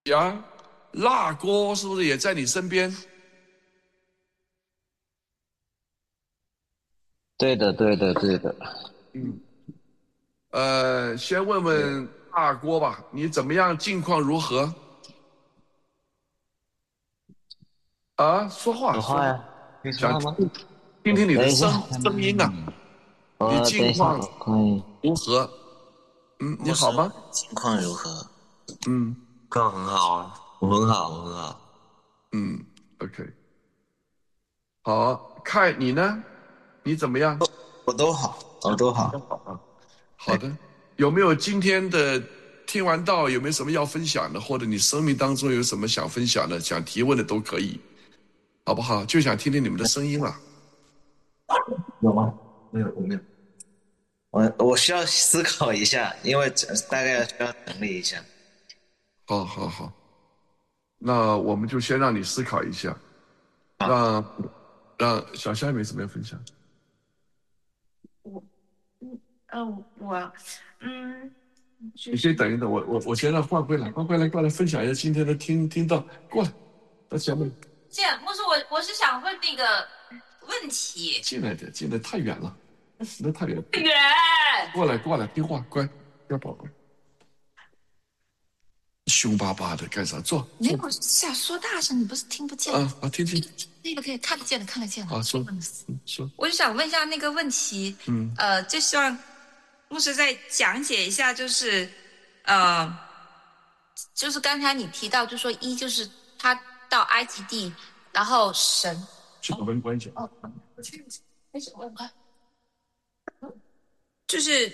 呀，辣锅是不是也在你身边？ 对的，对的，对的。 嗯，先问问辣锅吧，你怎么样？近况如何？啊，说话说话， 说话呀，可以说想话吗？ 听听你的等一下， 声音啊，你等一下， 近况我看一如何？你牧师好吗？ 情况如何？ 嗯况很好啊，我很好，我很好。 嗯，OK，好，看你呢？你怎么样？ 我都好，我都好。 好的，有没有今天的听完道，有没有什么要分享的，或者你生命当中有什么想分享的、想提问的都可以，好不好？就想听听你们的声音了。 有吗？没有，我没有。我需要思考一下，因为大概需要整理一下。 好好好，那我们就先让你思考一下， 好， 让小夏没什么要分享。 我我嗯，就你先是等一等，我先让换回来，换回来过来分享一下今天的听到，过来到前面不是我是想问那个问题。 进来点，进来太远了，那太远了， 远， 过来听话，乖，不要跑，凶巴巴的干啥？坐坐没有想说大声，你不是听不见？ 听听那个可以看得见的，看得见的。 说说， 我就想问一下那个问题， 嗯就希望牧师再讲解一下，呃，就是刚才你提到，就说就是他到埃及地，然后神去讨论关系。 哦，开始问快，就是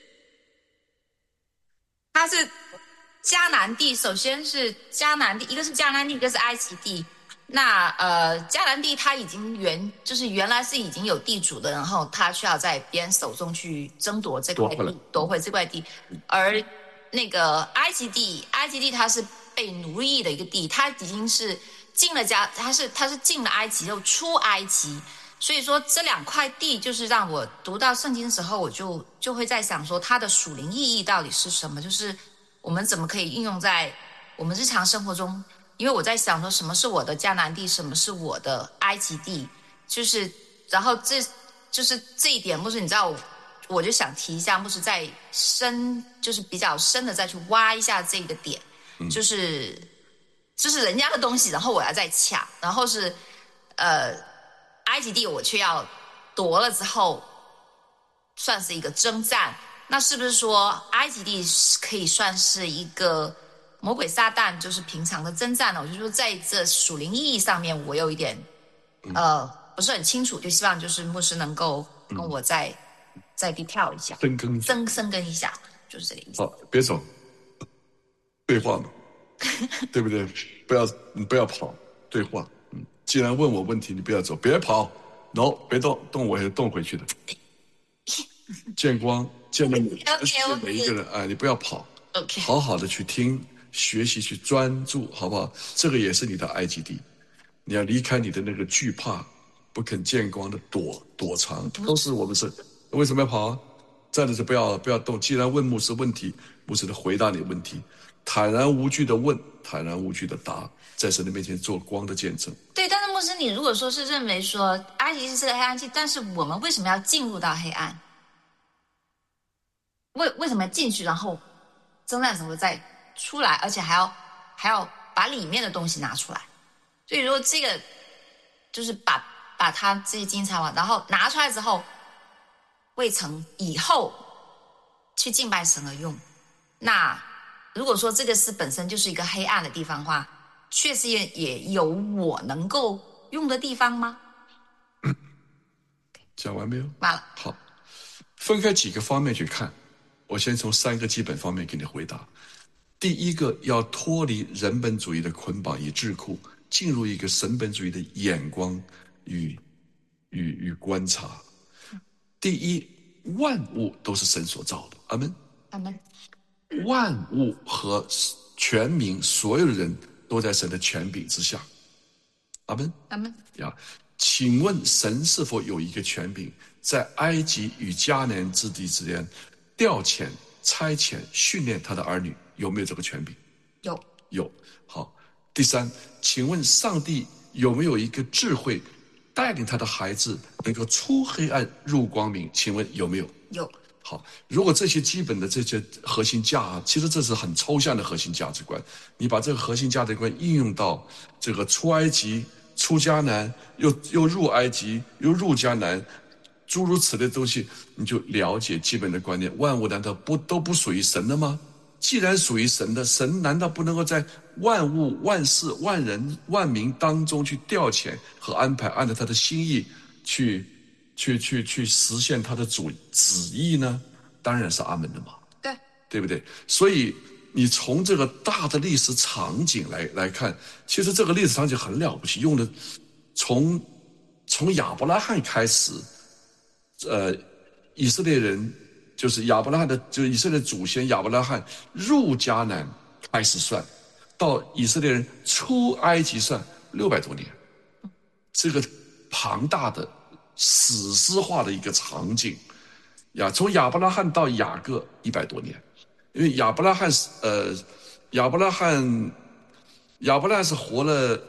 它是迦南地，首先是迦南地，一个是迦南地，一个是埃及地。那迦南地它已经就是原来是已经有地主的，然后他需要在别人手中去争夺这块地，夺回这块地。而那个埃及地它是被奴役的一个地，它已经是进了它是进了埃及又出埃及。所以说这两块地就是让我读到圣经的时候，我就会在想说它的属灵意义到底是什么，就是我们怎么可以应用在我们日常生活中。因为我在想说什么是我的迦南地，什么是我的埃及地，就是然后就是这一点，牧师你知道我就想提一下，牧师再深就是比较深的再去挖一下这个点，就是人家的东西，然后我要再抢，然后是埃及地我却要夺了之后，算是一个征战。那是不是说埃及地可以算是一个魔鬼撒旦就是平常的征战呢？我就说在这属灵意义上面，我有一点不是很清楚，就希望就是牧师能够跟我再 detail 一下， 深耕一下， 深耕一下，就是这个意思。 好，别走，对话嘛，对不对？你不要跑，对话。既然问我问题，你不要走，别跑，no，别动我也是动回去的。见光，见到你，每一个人，你不要跑， OK， 好好的去听，学习，去专注，好不好？这个也是你的埃及地，你要离开你的那个惧怕，不肯见光的躲藏，都是我们是为什么要跑啊？站着就不要动。既然问牧师问题，牧师的回答你问题，坦然无惧的问，坦然无惧的答，在神的面前做光的见证。 对，但是牧师，你如果说是认为说埃及是个黑暗期，但是我们为什么要进入到黑暗？为什么要进去，然后征战时候再出来，而且还要把里面的东西拿出来？所以说这个就是把它这些金财宝，然后拿出来之后，未曾以后去敬拜神而用。那如果说这个是本身就是一个黑暗的地方的话，确实也有我能够用的地方吗？ 讲完没有？ 完了。 好，分开几个方面去看，我先从3个基本方面给你回答。第一个，要脱离人本主义的捆绑与桎梏，进入一个神本主义的眼光与观察。第一，万物都是神所造的，阿门。 阿门。 万物和全民，所有的人都在神的权柄之下，阿门。 阿门。 呀，请问神是否有一个权柄，在埃及与迦南之地之间调遣、差遣、训练他的儿女，有没有这个权柄？ 有。 有。好，第三，请问上帝有没有一个智慧带领他的孩子能够出黑暗入光明？请问有没有？ 有。 好，如果这些基本的这些核心其实这是很抽象的核心价值观，你把这个核心价值观应用到这个出埃及、出迦南，又入埃及，又入迦南，诸如此类的东西，你就了解基本的观念。万物难道都不属于神的吗？既然属于神的，神难道不能够在万物、万事、万人、万民当中去调遣和安排，按照他的心意去实现他的旨意呢？当然是阿门的嘛，对不对？所以你从这个大的历史场景来看，其实这个历史场景很了不起，用的从亚伯拉罕开始，以色列人就是亚伯拉罕就是以色列祖先亚伯拉罕入迦南开始算，到以色列人出埃及算600多年，这个庞大的史诗化的一个场景呀，从亚伯拉罕到雅各100多年，因为亚伯拉罕是活了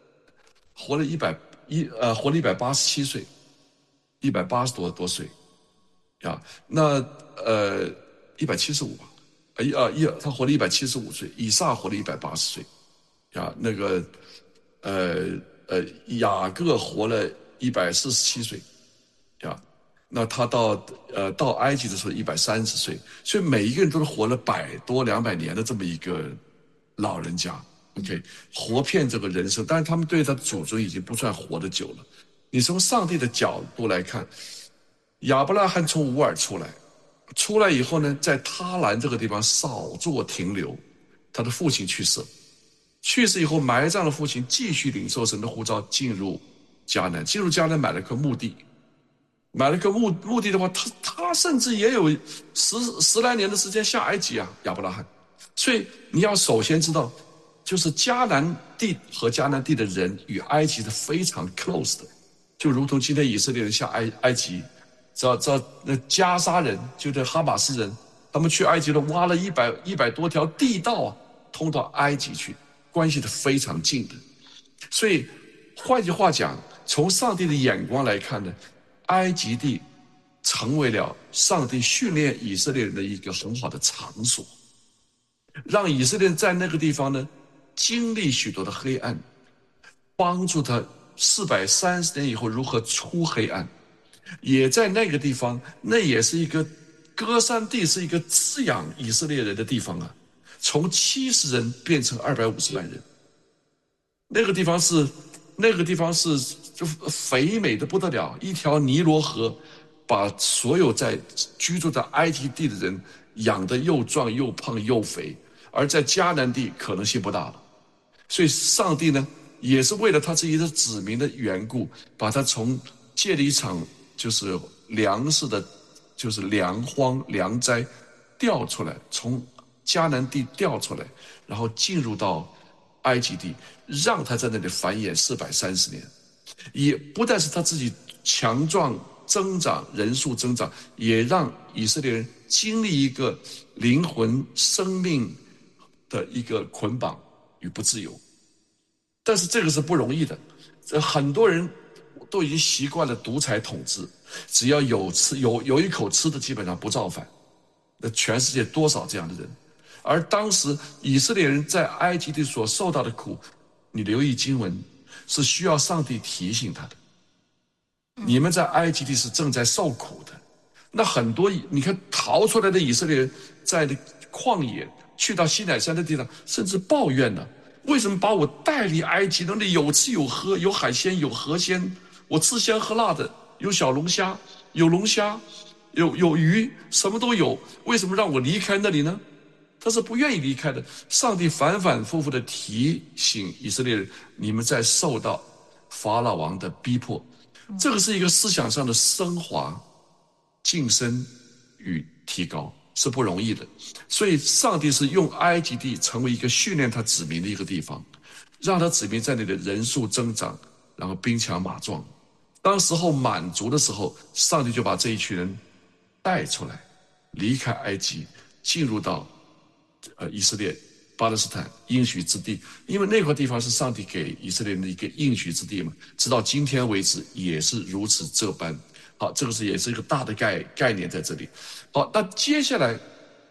187岁，180多岁呀，那175吧，他活了175岁，以撒活了180岁呀，那个雅各活了147岁呀，那他到埃及的时候130岁，所以每一个人都是活了100多200年的这么一个老人家。OK， 活遍这个人生，但是他们对他的祖宗已经不算活得久了。你从上帝的角度来看，亚伯拉罕从乌尔出来以后呢，在他兰这个地方少做停留，他的父亲去世以后埋葬了父亲，继续领受神的呼召进入迦南，买了颗墓地的话，他甚至也有十来年的时间下埃及啊，亚伯拉罕。所以你要首先知道，就是迦南地和迦南地的人与埃及是非常 close 的，就如同今天以色列人下埃及，知道那加沙人，就这哈马斯人，他们去埃及都挖了100多条地道啊，通到埃及去，关系是非常近的。所以换句话讲，从上帝的眼光来看呢，埃及地成为了上帝训练以色列人的一个很好的场所，让以色列人在那个地方呢经历许多的黑暗，帮助他430年以后如何出黑暗，也在那个地方，那也是一个歌山地，是一个滋养以色列人的地方啊，从70人变成250万人，那个地方是就肥美的不得了，一条尼罗河把所有居住在埃及地的人养得又壮又胖又肥，而在迦南地可能性不大了。所以上帝呢，也是为了他自己的子民的缘故，把他借了一场就是粮食的，就是粮荒粮灾调出来，从迦南地调出来，然后进入到埃及地，让他在那里繁衍430年，也不但是他自己强壮增长，人数增长，也让以色列人经历一个灵魂生命的一个捆绑与不自由。但是这个是不容易的，很多人都已经习惯了独裁统治，只要有一口吃的，基本上不造反。那全世界多少这样的人？而当时以色列人在埃及地所受到的苦，你留意经文，是需要上帝提醒他的。你们在埃及地是正在受苦的。那很多你看逃出来的以色列人，在旷野去到西乃山的地方，甚至抱怨了，为什么把我带离埃及？那里有吃有喝，有海鲜，有河鲜，我吃香喝辣的，有小龙虾，有龙虾，有鱼，什么都有，为什么让我离开那里呢？他是不愿意离开的。上帝反反复复的提醒以色列人，你们在受到法老王的逼迫，这个是一个思想上的升华、晋升与提高，是不容易的。所以上帝是用埃及地成为一个训练他子民的一个地方，让他子民在那里的人数增长，然后兵强马壮。当时候满足的时候，上帝就把这一群人带出来，离开埃及，进入到以色列巴勒斯坦应许之地，因为那块地方是上帝给以色列人的一个应许之地嘛，直到今天为止也是如此这般。好，这个也是一个大的概念在这里。好，那接下来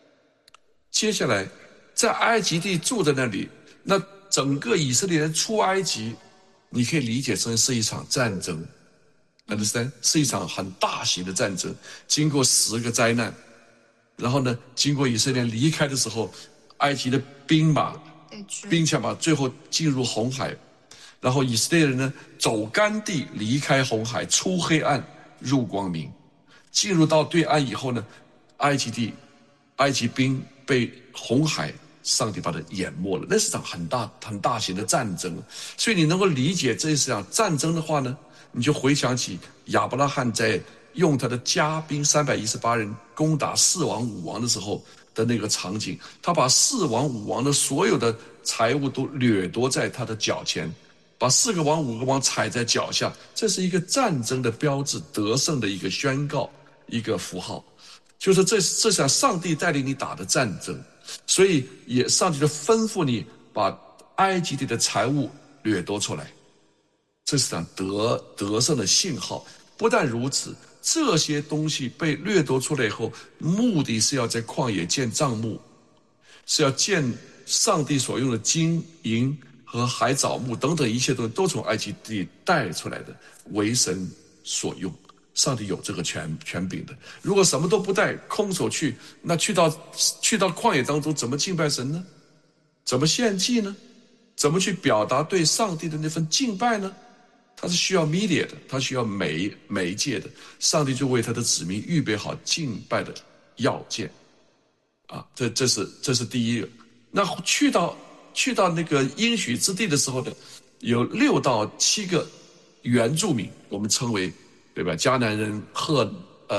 在埃及地住在那里，那整个以色列人出埃及，你可以理解成是一场战争。understand 是一场很大型的战争，经过10个灾难，然后呢，经过以色列离开的时候，埃及的兵强马最后进入红海，然后以色列人呢走干地离开红海，出黑暗入光明，进入到对岸以后呢，埃及兵被红海上帝把它淹没了，那是场很大型的战争。所以你能够理解这是场战争的话呢，你就回想起亚伯拉罕在用他的家兵318人攻打4王5王的时候的那个场景，他把4王5王的所有的财物都掠夺在他的脚前，把4个王5个王踩在脚下，这是一个战争的标志，得胜的一个宣告，一个符号，就是这场上帝带领你打的战争。所以上帝就吩咐你把埃及地的财物掠夺出来，这是场得胜的信号。不但如此，这些东西被掠夺出来以后，目的是要在旷野建帐幕，是要建上帝所用的金银和海藻木等等一切东西都从埃及地带出来的，为神所用。上帝有这个权柄的。如果什么都不带，空手去，那去到旷野当中，怎么敬拜神呢？怎么献祭呢？怎么去表达对上帝的那份敬拜呢？它是需要 media 的，它需要媒介的。上帝就为他的子民预备好敬拜的要件啊，这是第一个。那去到那个应许之地的时候呢，有6到7个原住民，我们称为，对吧？迦南人、赫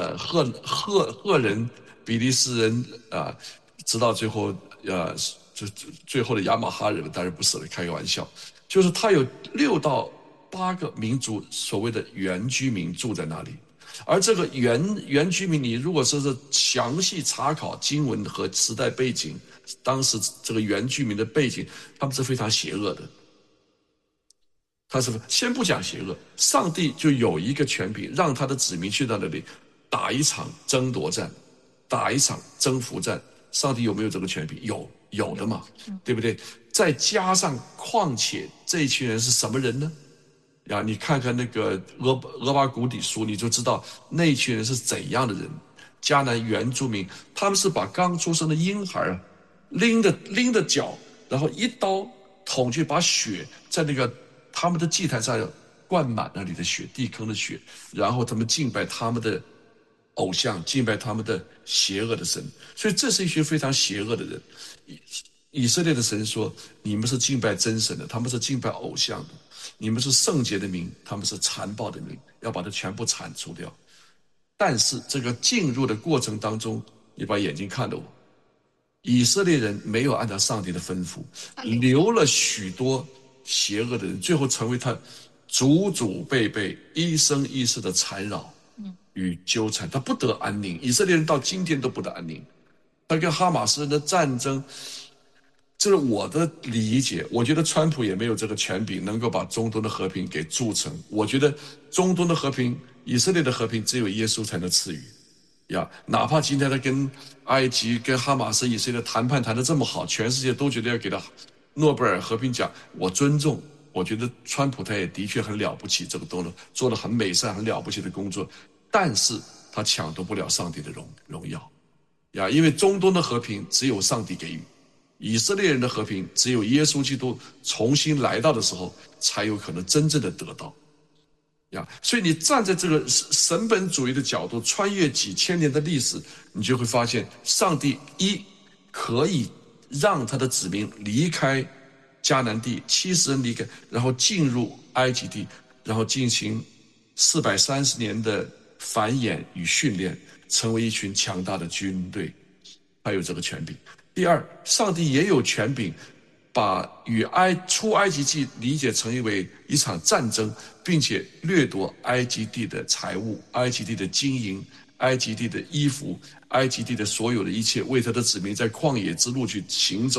人、比利时人啊，直到最后最后的亚玛哈人，当然不是了，开个玩笑。就是他有6到8个民族，所谓的原居民住在那里。而这个原居民，你如果说是详细查考经文和时代背景，当时这个原居民的背景，他们是非常邪恶的。他是先不讲邪恶，上帝就有一个权柄，让他的子民去到那里打一场争夺战，打一场征服战。上帝有没有这个权柄？有的嘛，对不对？再加上，况且这一群人是什么人呢？呀，你看看那个俄巴谷底书，你就知道那一群人是怎样的人。迦南原住民，他们是把刚出生的婴孩拎着脚，然后一刀捅去，把血在那个他们的祭坛上灌满那里的血，地坑的血，然后他们敬拜他们的偶像，敬拜他们的邪恶的神。所以这是一群非常邪恶的人。以色列的神说，你们是敬拜真神的，他们是敬拜偶像的。你们是圣洁的民，他们是残暴的民，要把它全部铲除掉。但是这个进入的过程当中，你把眼睛看着我，以色列人没有按照上帝的吩咐，留了许多邪恶的人，最后成为他祖辈辈一生一世的缠绕与纠缠，他不得安宁。以色列人到今天都不得安宁。他跟哈马斯人的战争，这是我的理解。我觉得川普也没有这个权柄能够把中东的和平给铸成。我觉得中东的和平，以色列的和平，只有耶稣才能赐予呀。哪怕今天他跟埃及、跟哈马斯、以色列谈判谈得这么好，全世界都觉得要给他诺贝尔和平奖，我尊重。我觉得川普他也的确很了不起，这个都做得很美善、很了不起的工作，但是他抢夺不了上帝的荣耀呀。因为中东的和平只有上帝给予。以色列人的和平，只有耶稣基督重新来到的时候，才有可能真正的得到。呀，所以你站在这个神本主义的角度，穿越几千年的历史，你就会发现，上帝可以让他的子民离开迦南地，70人离开，然后进入埃及地，然后进行430年的繁衍与训练，成为一群强大的军队，他有这个权柄。第二，上帝也有权柄把出埃及记理解成为一场战争，并且掠夺埃及地的财物、埃及地的金银、埃及地的衣服、埃及地的所有的一切，为他的子民在旷野之路去行走，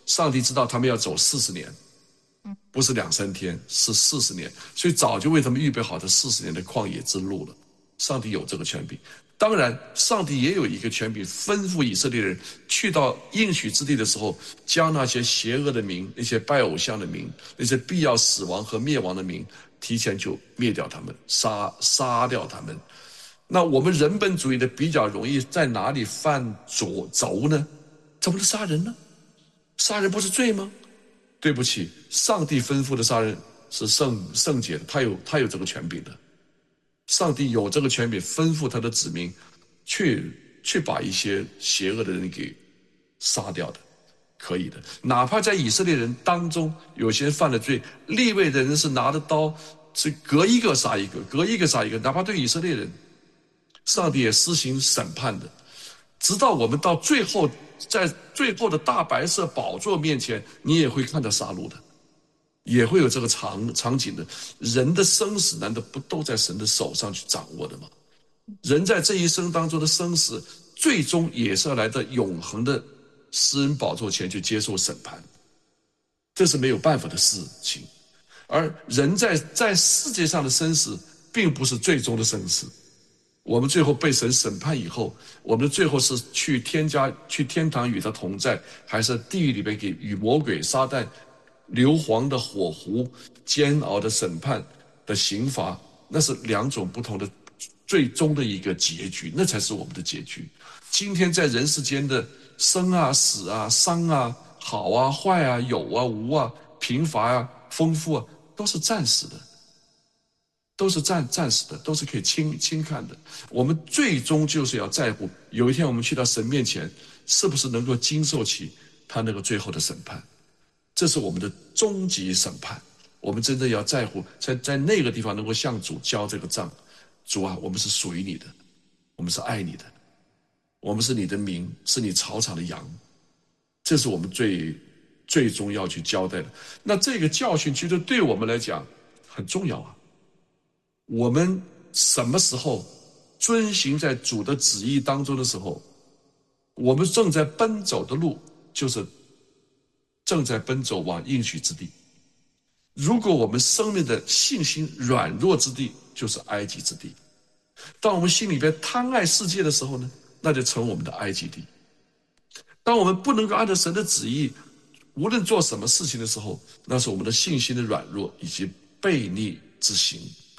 上帝知道他们要走40年，不是2、3天，是40年，所以早就为他们预备好这40年的旷野之路了。上帝有这个权柄，当然，上帝也有一个权柄，吩咐以色列人去到应许之地的时候，将那些邪恶的民、那些拜偶像的民、那些必要死亡和灭亡的民，提前就灭掉他们，杀掉他们。那我们人本主义的比较容易在哪里犯轴呢？怎么能杀人呢？杀人不是罪吗？对不起，上帝吩咐的杀人是圣洁的，他有这个权柄的。上帝有这个权柄，吩咐他的子民去把一些邪恶的人给杀掉的，可以的。哪怕在以色列人当中，有些人犯了罪，利未的人是拿着刀，是隔一个杀一个，隔一个杀一个。哪怕对以色列人，上帝也施行审判的，直到我们到最后，在最后的大白色宝座面前，你也会看到杀戮的。也会有这个场景的。人的生死难道不都在神的手上去掌握的吗？人在这一生当中的生死，最终也是要来到永恒的施恩宝座前去接受审判，这是没有办法的事情。而人在世界上的生死并不是最终的生死，我们最后被神审判以后，我们最后是去天堂与他同在，还是地狱里面与魔鬼撒旦硫磺的火湖、煎熬的审判的刑罚，那是2种不同的最终的一个结局，那才是我们的结局。今天在人世间的生啊、死啊、伤啊、好啊、坏啊、有啊、无啊、贫乏啊、丰富啊，都是暂时的，都是暂时的，都是可以轻看的。我们最终就是要在乎，有一天我们去到神面前，是不是能够经受起他那个最后的审判。这是我们的终极审判，我们真正要在乎，在那个地方能够向主交这个账。主啊，我们是属于你的，我们是爱你的，我们是你的民，是你草场的羊，这是我们最终要去交代的。那这个教训其实对我们来讲很重要啊。我们什么时候遵行在主的旨意当中的时候，我们正在奔走的路就是正在奔走往应许之地。如果我们生命的信心软弱之地，就是埃及之地。当我们心里边贪爱世界的时候呢，那就成我们的埃及地。当我们不能够按照神的旨意，无论做什么事情的时候，那是我们的信心的软弱以及悖逆之行，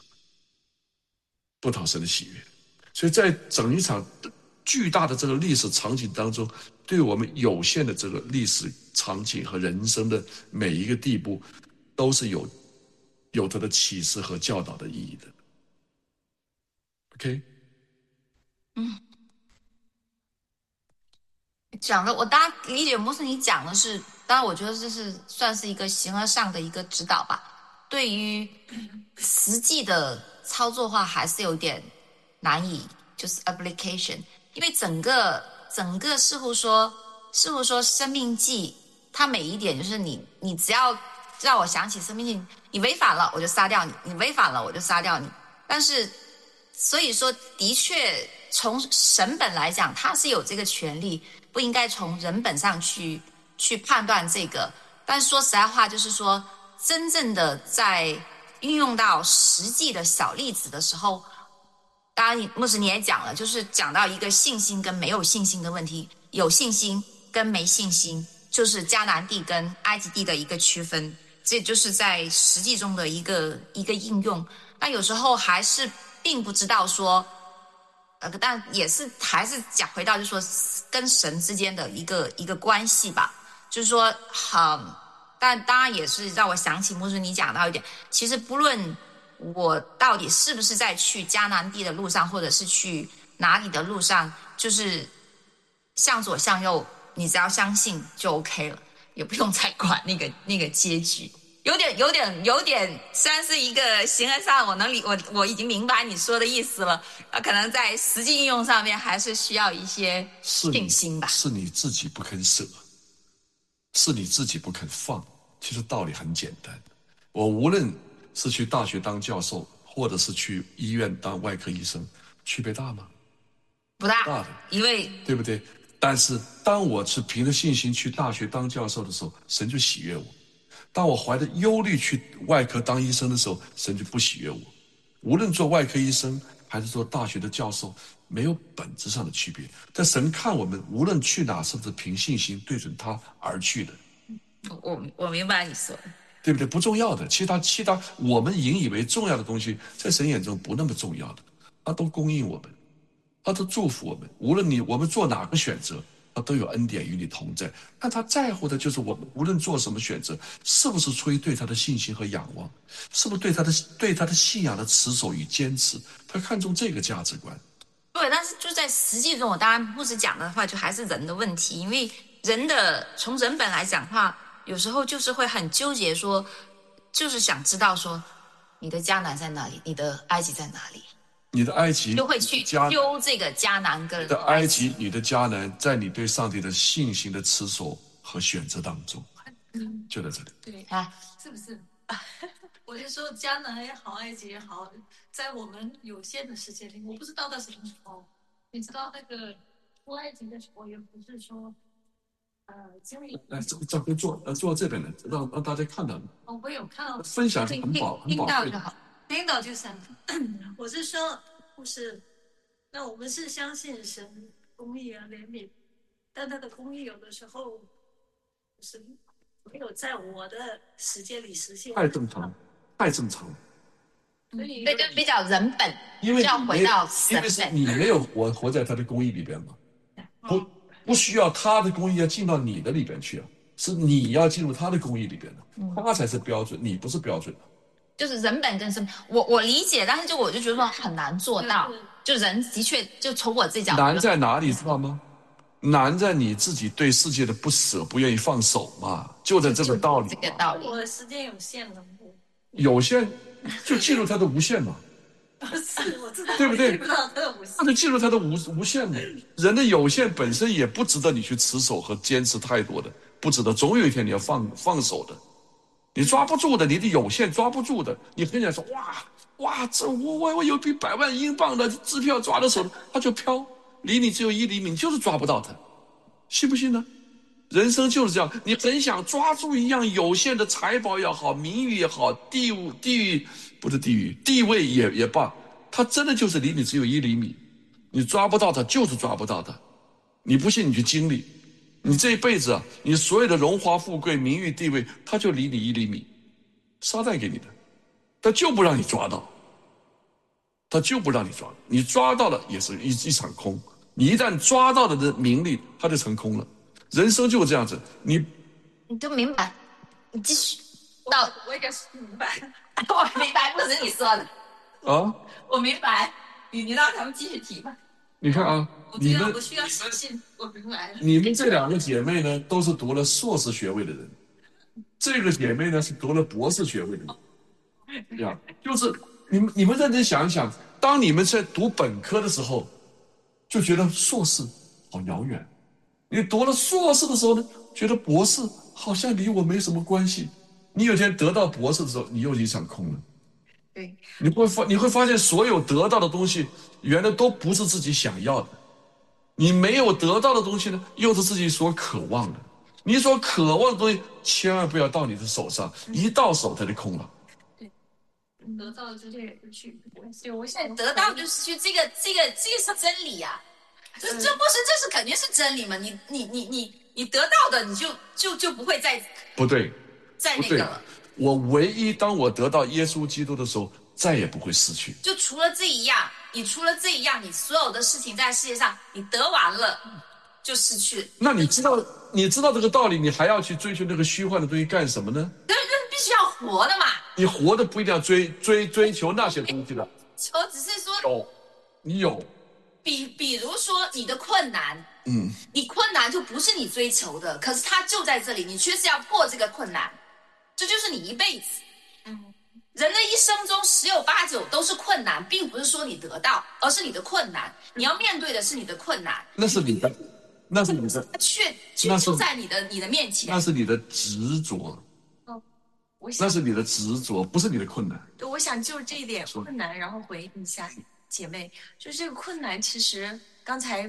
不讨神的喜悦。所以在整一场巨大的这个历史场景当中，对我们有限的这个历史场景和人生的每一个地步，都是有它的启示和教导的意义的。OK， 讲的我当然理解牧师你讲的是，当然我觉得这是算是一个形而上的一个指导吧。对于实际的操作话，还是有点难以就是 application， 因为整个似乎说生命记，它每一点就是你只要让我想起生命记，你违反了我就杀掉你，你违反了我就杀掉你。但是所以说的确从神本来讲，他是有这个权利，不应该从人本上去判断这个。但是说实在话，就是说真正的在运用到实际的小例子的时候，当然牧师你也讲了，就是讲到一个信心跟没有信心的问题，有信心跟没信心，就是迦南地跟埃及地的一个区分，这就是在实际中的一个应用。但有时候还是并不知道说但也是还是讲回到就是说跟神之间的一个关系吧，就是说但当然也是让我想起牧师你讲到一点，其实不论我到底是不是在去迦南地的路上，或者是去哪里的路上，就是向左向右，你只要相信就 OK 了，也不用再管那个结局。有点，虽然是一个形而上，我已经明白你说的意思了，可能在实际应用上面还是需要一些信心吧。 是你自己不肯舍，是你自己不肯放。其实道理很简单，我无论是去大学当教授，或者是去医院当外科医生，区别大吗？ 不大， 大的， 因为对不对？ 但是当我是凭着信心去大学当教授的时候，神就喜悦我；当我怀着忧虑去外科当医生的时候，神就不喜悦我。无论做外科医生还是做大学的教授，没有本质上的区别。但神看我们无论去哪，是不是凭信心对准他而去的， 我明白你说的。 对不对？不重要的，其他我们引以为重要的东西，在神眼中不那么重要的，他都供应我们，他都祝福我们。无论我们做哪个选择，他都有恩典与你同在。但他在乎的就是我们无论做什么选择，是不是出于对他的信心和仰望，是不是对他的信仰的持守与坚持，他看重这个价值观。 对，但是就在实际中，我当然牧师讲的话，就还是人的问题，因为从人本来讲话，有时候就是会很纠结说，就是想知道说，你的迦南在哪里，你的埃及在哪里， 你的埃及就会去揪这个迦南跟你的埃及，你的迦南，在你对上帝的信心的持守和选择当中，就在这里。 对啊， 是不是？我就说迦南也好，埃及也好，在我们有限的时间里，我不知道到什么时候。你知道那个出埃及的时候，也不是说经历。 来，这边坐到这边来，让大家看到。 我有看到分享是很宝贵的。 听到就行。我是说，不是，那我们是相信神公义啊怜悯，但他的公义有的时候是没有在我的时间里实现。 太正常了。 所以对，就比较人本， 因为要回到神因为本。 你没有活在他的公义里边嘛，不需要他的公义要进到你的里边去啊，是你要进入他的公义里边的，他才是标准，你不是标准的。 就是人本跟神本，我理解，但是我就觉得说很难做到。就人的确，就从我自己角度， 难在哪里知道吗？难在你自己对世界的不舍，不愿意放手嘛，就在这个道理。 这个道理。 我的时间有限了， 有限就进入他的无限嘛。 是，我知道， 对不对？ 那就进入他的无限嘛。人的有限本身也不值得你去持守和坚持太多的，不值得。总有一天你要放手的，你抓不住的，你的有限抓不住的，你很想说哇，这我有笔100万英镑的支票抓到手，它就飘，离你只有1厘米，你就是抓不到它，信不信呢？人生就是这样，你很想抓住一样有限的财宝也好，名誉也好，地位也罢，它真的就是离你只有1厘米，你抓不到它就是抓不到它。你不信你去经历，你这一辈子啊，你所有的荣华富贵、名誉地位，它就离你1厘米，撒旦给你的，他就不让你抓到，你抓到了也是一场空。你一旦抓到了的名利，它就成空了。人生就是这样子，你就明白，你继续我也是明白， 我明白，不是你说的啊， 我明白，你让他们继续提吧。 你看啊， 我需要相信，我明白了。 你们这2个姐妹呢，都是读了硕士学位的人，这个姐妹呢是读了博士学位的人，呀，就是你们认真想一想，当你们在读本科的时候，就觉得硕士好遥远。你读了硕士的时候呢，觉得博士好像离我没什么关系。你有一天得到博士的时候，你又一场空了。 对， 你会发现，所有得到的东西，原来都不是自己想要的。你没有得到的东西呢，又是自己所渴望的。你所渴望的东西，千万不要到你的手上，一到手它就空了。 对，得到了之后也就去。 对，我现在得到就是去这个是真理呀。这不是，这是肯定是真理嘛？你得到的，你就不会不对， 再那个了。 我唯一当我得到耶稣基督的时候，再也不会失去。 就除了这一样，你所有的事情在世界上你得完了，就失去。 那你知道这个道理，你还要去追求那个虚幻的东西干什么呢？ 那必须要活的嘛。 你活的不一定要追求那些东西的。 我只是说你有。 比如说你的困难，你困难就不是你追求的，可是它就在这里，你却是要破这个困难，这就是你一辈子。人的一生中10有8九都是困难，并不是说你得到，而是你的困难，你要面对的是你的困难。 那是你的， 它却就在你的面前。 那是你的执着。那是你的执着，不是你的困难。 对，我想就这一点困难，然后回应一下姐妹，就是这个困难，其实刚才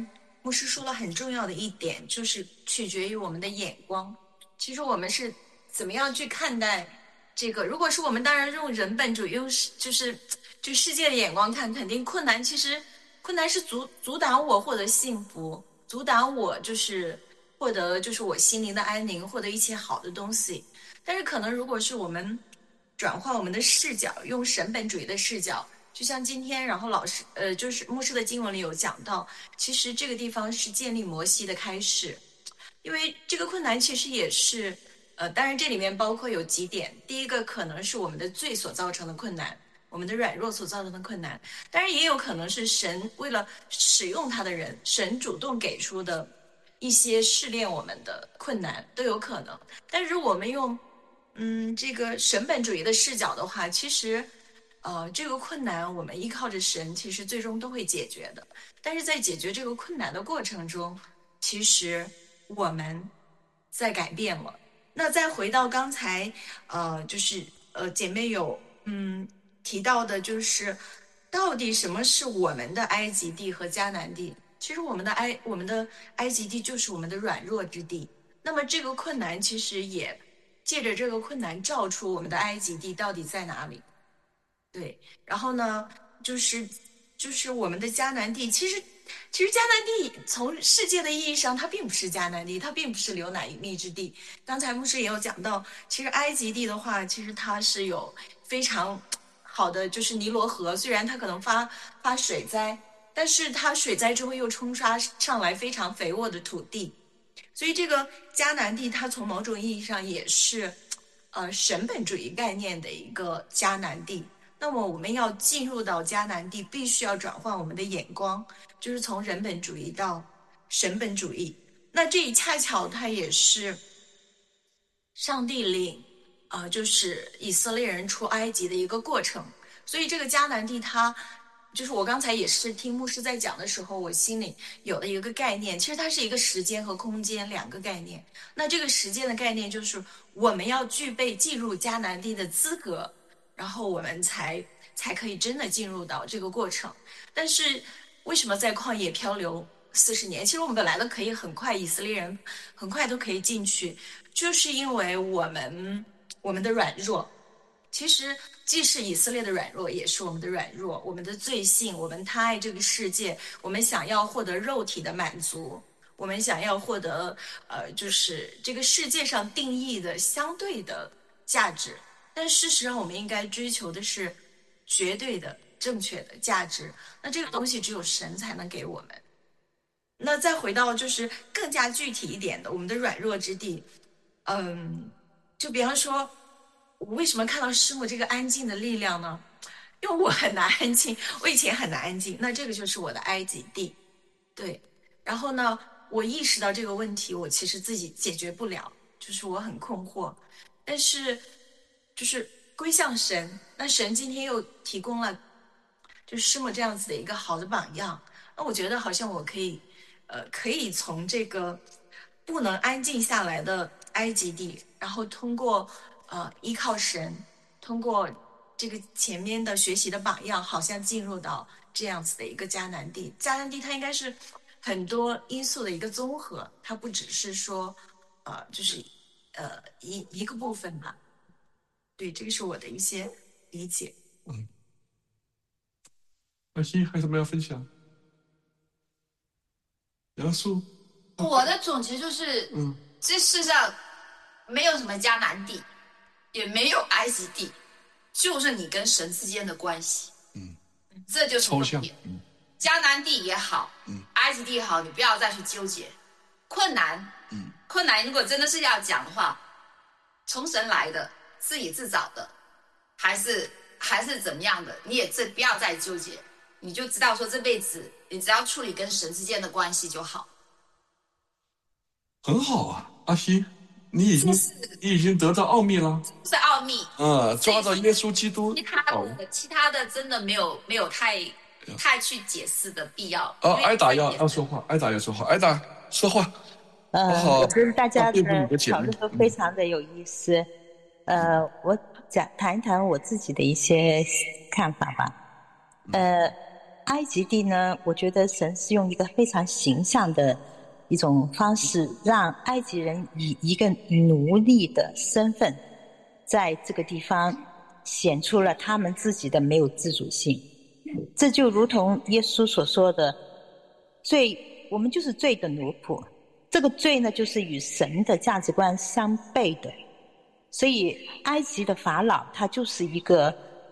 牧师说了很重要的一点，就是取决于我们的眼光。其实我们是怎么样去看待这个？如果是我们当然用人本主义，用就世界的眼光看，肯定困难。其实困难是阻挡我获得幸福，阻挡我就是获得就是我心灵的安宁，获得一切好的东西。但是可能如果是我们转换我们的视角，用神本主义的视角，就像今天然后老师就是牧师的经文里有讲到，其实这个地方是建立摩西的开始。因为这个困难其实也是当然这里面包括有几点，第一个可能是我们的罪所造成的困难，我们的软弱所造成的困难，当然也有可能是神为了使用他的人，神主动给出的一些试炼我们的困难都有可能。但是我们用这个神本主义的视角的话，其实这个困难我们依靠着神，其实最终都会解决的。但是在解决这个困难的过程中，其实我们在改变了。那再回到刚才就是姐妹有提到的，就是到底什么是我们的埃及地和迦南地？其实我们的埃及地就是我们的软弱之地。那么这个困难其实也借着这个困难照出我们的埃及地到底在哪里。对，然后呢，就是我们的迦南地，其实迦南地从世界的意义上，它并不是迦南地，它并不是流奶与蜜之地。刚才牧师也有讲到，其实埃及地的话，其实它是有非常好的，就是尼罗河，虽然它可能发水灾，但是它水灾之后又冲刷上来非常肥沃的土地，所以这个迦南地它从某种意义上也是神本主义概念的一个迦南地。那么我们要进入到迦南地，必须要转换我们的眼光，就是从人本主义到神本主义。那这一恰巧它也是上帝领就是以色列人出埃及的一个过程。所以这个迦南地它就是我刚才也是听牧师在讲的时候，我心里有的一个概念，其实它是一个时间和空间两个概念。那这个时间的概念就是我们要具备进入迦南地的资格，然后我们才可以真的进入到这个过程。但是为什么在旷野漂流40年？其实我们本来都可以很快，以色列人很快都可以进去，就是因为我们的软弱。其实既是以色列的软弱，也是我们的软弱，我们的罪性，我们贪爱这个世界，我们想要获得肉体的满足，我们想要获得就是这个世界上定义的相对的价值。但事实上我们应该追求的是绝对的正确的价值，那这个东西只有神才能给我们。那再回到就是更加具体一点的我们的软弱之地，就比方说我为什么看到师母这个安静的力量呢？因为我很难安静，我以前很难安静，那这个就是我的埃及地。对，然后呢我意识到这个问题我其实自己解决不了，就是我很困惑，但是就是归向神。那神今天又提供了就是师母这样子的一个好的榜样，那我觉得好像我可以从这个不能安静下来的埃及地，然后通过依靠神，通过这个前面的学习的榜样，好像进入到这样子的一个迦南地。迦南地它应该是很多因素的一个综合，它不只是说就是一个部分吧。对，这个是我的一些理解。 阿西还有什么要分享？杨树， 我的总结就是，这世上没有什么迦南地，也没有埃及地，就是你跟神之间的关系。这就是重点。迦南地也好，埃及地也好，你不要再去纠结困难。困难如果真的是要讲的话，从神来的，自己自找的，还是怎么样的，你也不要再纠结，你就知道说这辈子你只要处理跟神之间的关系就好。 很好啊，阿西，你已经得到奥秘了。 是奥秘。 抓到耶稣基督。 其他的真的没有太去解释的必要。 艾达要说话，艾达要说话，艾达说话。 我觉得大家的讨论都非常的有意思。我谈一谈我自己的一些看法吧。 埃及地呢，我觉得神是用一个非常形象的一种方式，让埃及人以一个奴隶的身份，在这个地方显出了他们自己的没有自主性。这就如同耶稣所说的，罪，我们就是罪的奴仆。这个罪呢，就是与神的价值观相悖的。所以，埃及的法老他就是一个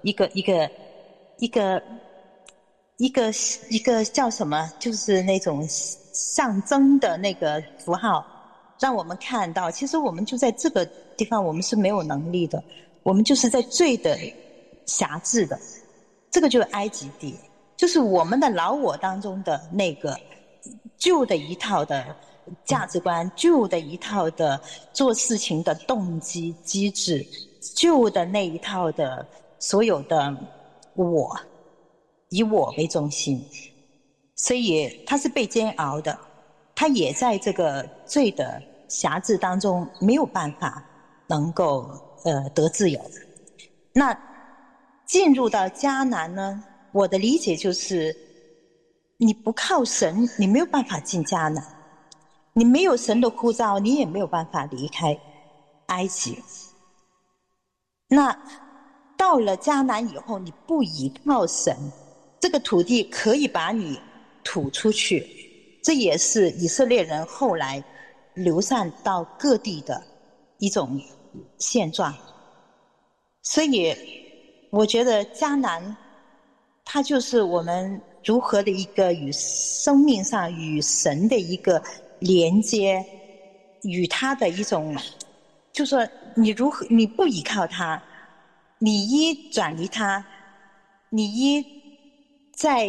叫什么？就是那种象征的那个符号，让我们看到，其实我们就在这个地方，我们是没有能力的，我们就是在罪的辖制的。这个就是埃及地，就是我们的老我当中的那个旧的一套的价值观，旧的一套的做事情的动机机制，旧的那一套的所有的我，以我为中心，所以他是被煎熬的，他也在这个罪的辖制当中没有办法能够得自由。那进入到迦南呢，我的理解就是你不靠神，你没有办法进迦南，你没有神的呼召，你也没有办法离开埃及。那到了迦南以后，你不依靠神，这个土地可以把你吐出去，这也是以色列人后来流散到各地的一种现状。所以我觉得迦南它就是我们如何的一个与生命上与神的一个连接，与他的一种，就说你如何，你不依靠他，你一转离他，你一在，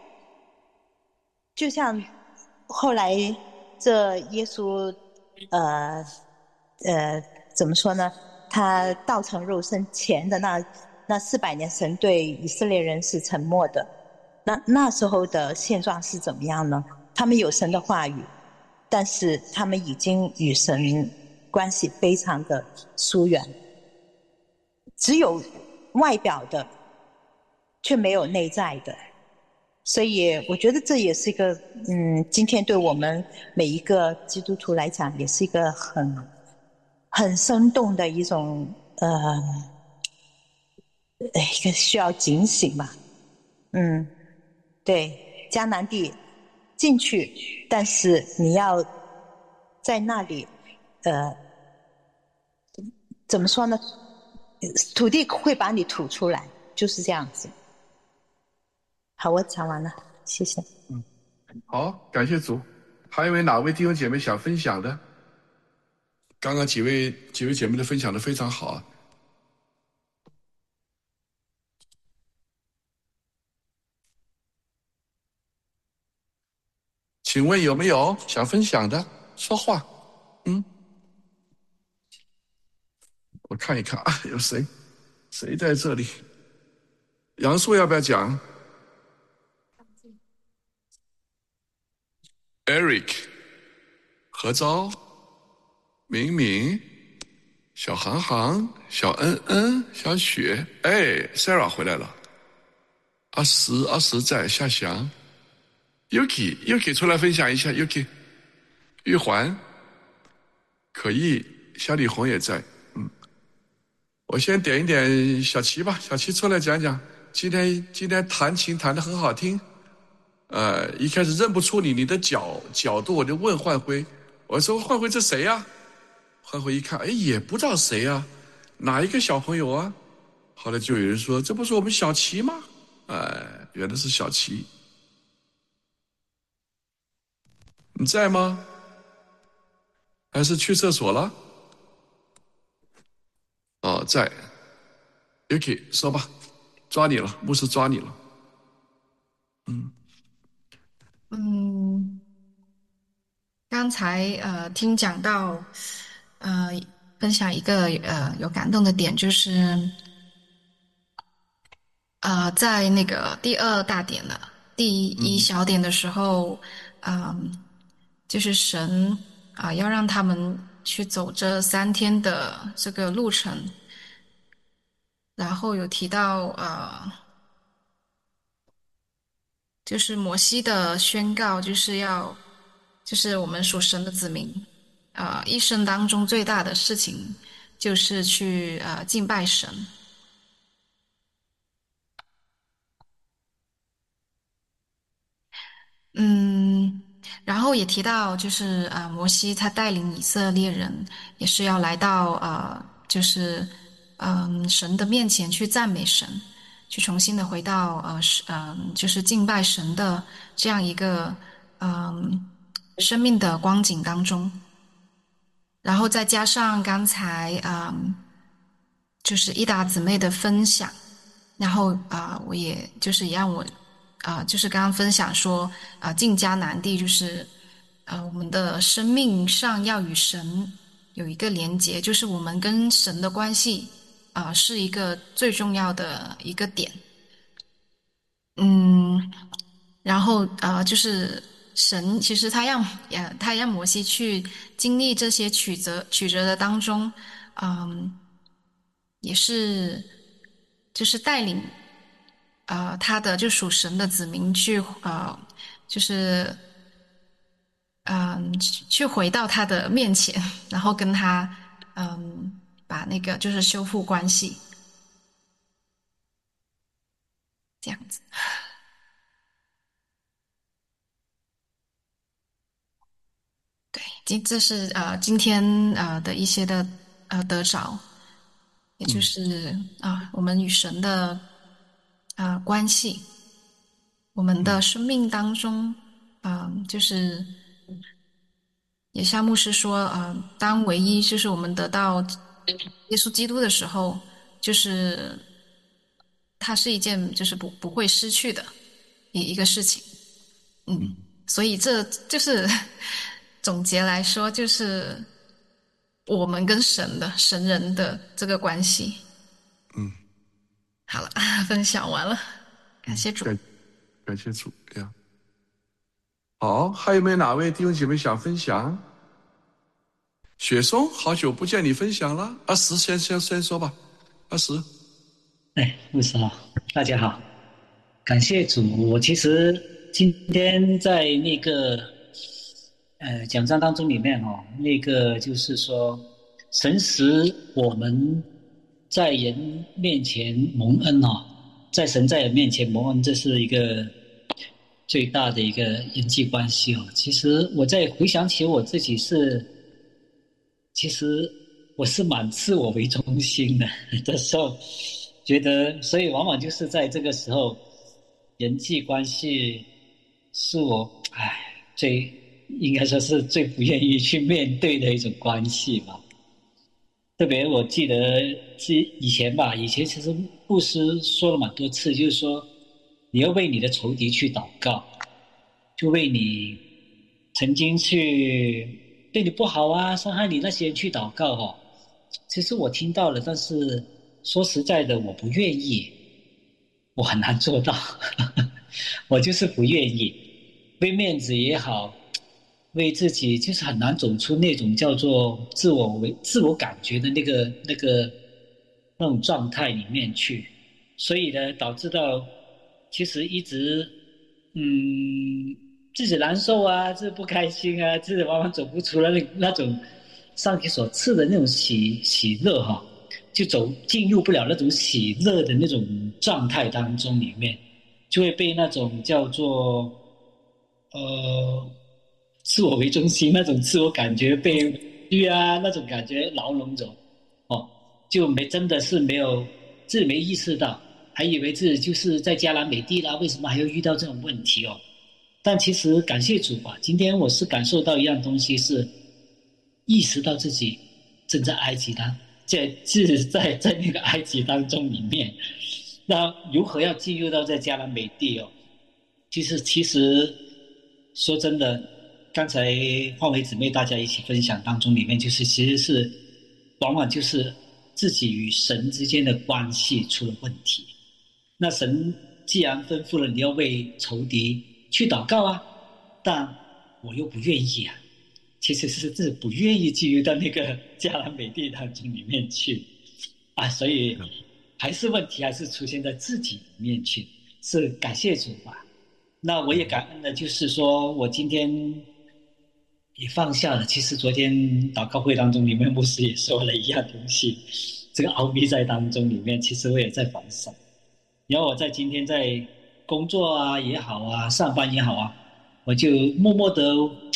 就像后来这耶稣怎么说呢，他道成肉身前的那400年，神对以色列人是沉默的。那时候的现状是怎么样呢？他们有神的话语，但是他们已经与神关系非常的疏远，只有外表的，却没有内在的。所以我觉得这也是一个今天对我们每一个基督徒来讲，也是一个很生动的一种一个需要警醒吧。对，迦南地进去，但是你要在那里怎么说呢，土地会把你吐出来，就是这样子。好，我讲完了，谢谢。 好，感谢主。还有哪位弟兄姐妹想分享的？刚刚几位姐妹的分享的非常好啊。请问有没有想分享的？说话。我看一看啊，有谁在这里？杨树要不要讲 ？Eric、何昭、明明、小航航、小恩恩、小雪，Sarah 回来了。阿石在，夏翔 ，Yuki 出来分享一下 ，Yuki， 玉环、可意、小李红也在。我先点一点小齐吧，小齐出来讲讲。今天弹琴弹得很好听，一开始认不出你的角度，我就问焕辉，我说焕辉这谁呀？焕辉一看，也不知道谁呀，哪一个小朋友啊？后来就有人说，这不是我们小齐吗？原来是小齐。你在吗？还是去厕所了？在。Yuki 说吧，抓你了，牧师抓你了。 刚才听讲到分享一个有感动的点，就是在那个第2大点了，第1小点的时候，就是神要让他们去走这3天的这个路程，然后有提到就是摩西的宣告，就是我们属神的子民，一生当中最大的事情就是去敬拜神。然后也提到就是摩西他带领以色列人也是要来到就是神的面前去赞美神，去重新的回到就是敬拜神的这样一个生命的光景当中。然后再加上刚才就是伊达姊妹的分享，然后我也就是也让我就是刚刚分享说进迦南地就是我们的生命上要与神有一个连结，就是我们跟神的关系是一个最重要的一个点。然后就是神其实他让摩西去经历这些曲折的当中，也是就是带领他的就属神的子民去就是去回到他的面前，然后跟他把那个就是修复关系，这样子。对，这是今天的一些的得着，也就是我们与神的关系，我们的生命当中就是也像牧师说当唯一就是我们得到耶稣基督的时候，就是它是一件就是不会失去的一个事情。所以这就是总结来说，就是我们跟神人的这个关系。好了，分享完了，感谢主。 感谢主呀。好，还有没有哪位弟兄姐妹想分享？雪松，好久不见你分享了。阿石先说吧，阿石。 牧师好，大家好，感谢主。我其实今天在那个讲章当中里面那个就是说，神使我们在人面前蒙恩在神在人面前蒙恩，这是一个最大的一个人际关系其实我在回想起我自己其实我是蛮自我为中心的时候，觉得所以往往就是在这个时候，人际关系是我应该说是最不愿意去面对的一种关系吧。特别我记得是以前其实牧师说了蛮多次，就是说你要为你的仇敌去祷告，就为你曾经去对你不好伤害你那些人去祷告其实我听到了，但是说实在的我不愿意，我很难做到我就是不愿意，为面子也好，为自己就是很难走出那种叫做自我感觉的那种状态里面去，所以呢导致到其实一直自己难受自己不开心自己往往走不出来那种上帝所赐的那种喜乐就进入不了那种喜乐的那种状态当中里面，就会被那种叫做自我为中心那种自我感觉被那种感觉牢笼着就真的是自己没意识到，还以为自己就是在迦南美地啦，为什么还要遇到这种问题但其实感谢主吧，今天我是感受到一样东西，是意识到自己正在埃及在那个埃及当中里面，那如何要进入到在迦南美地其实说真的，刚才换为姊妹大家一起分享当中里面，就是其实是往往就是自己与神之间的关系出了问题。那神既然吩咐了你要为仇敌去祷告但我又不愿意其实是自己不愿意进入到那个迦南美地当中里面去所以问题还是出现在自己里面去，是感谢主吧。 那我也感恩的，就是说我今天也放下了。其实昨天祷告会当中，里面牧师也说了一样东西，这个奥秘在当中里面，其实我也在反省。然后我在今天在工作啊也好啊，上班也好啊，我就默默的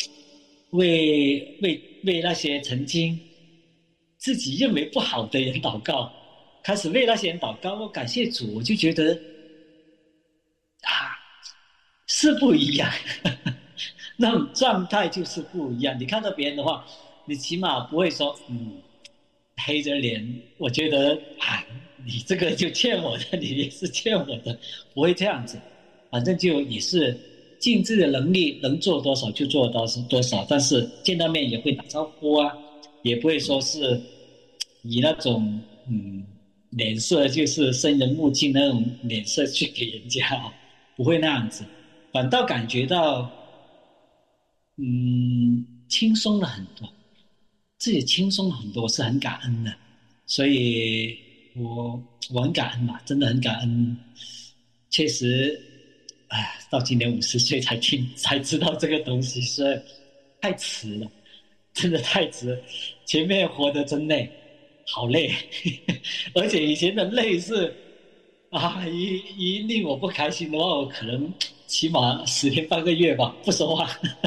为那些曾经自己认为不好的人祷告，开始为那些人祷告。我感谢主，我就觉得是不一样，那种状态就是不一样。你看到别人的话，你起码不会说黑着脸，我觉得你这个就欠我的，你也是欠我的，不会这样子。反正就也是尽自己的能力，能做多少就做多少。但是见到面也会打招呼啊，也不会说是以那种脸色就是生人勿近那种脸色去给人家，不会那样子。反倒感觉到轻松了很多，自己轻松了很多，是很感恩的。所以我很感恩嘛，真的很感恩。确实到今年50岁才知道这个东西，是太迟了，真的太迟了。前面活得真累，好累而且以前的累是一令我不开心的话，我可能起码10天半个月吧不说话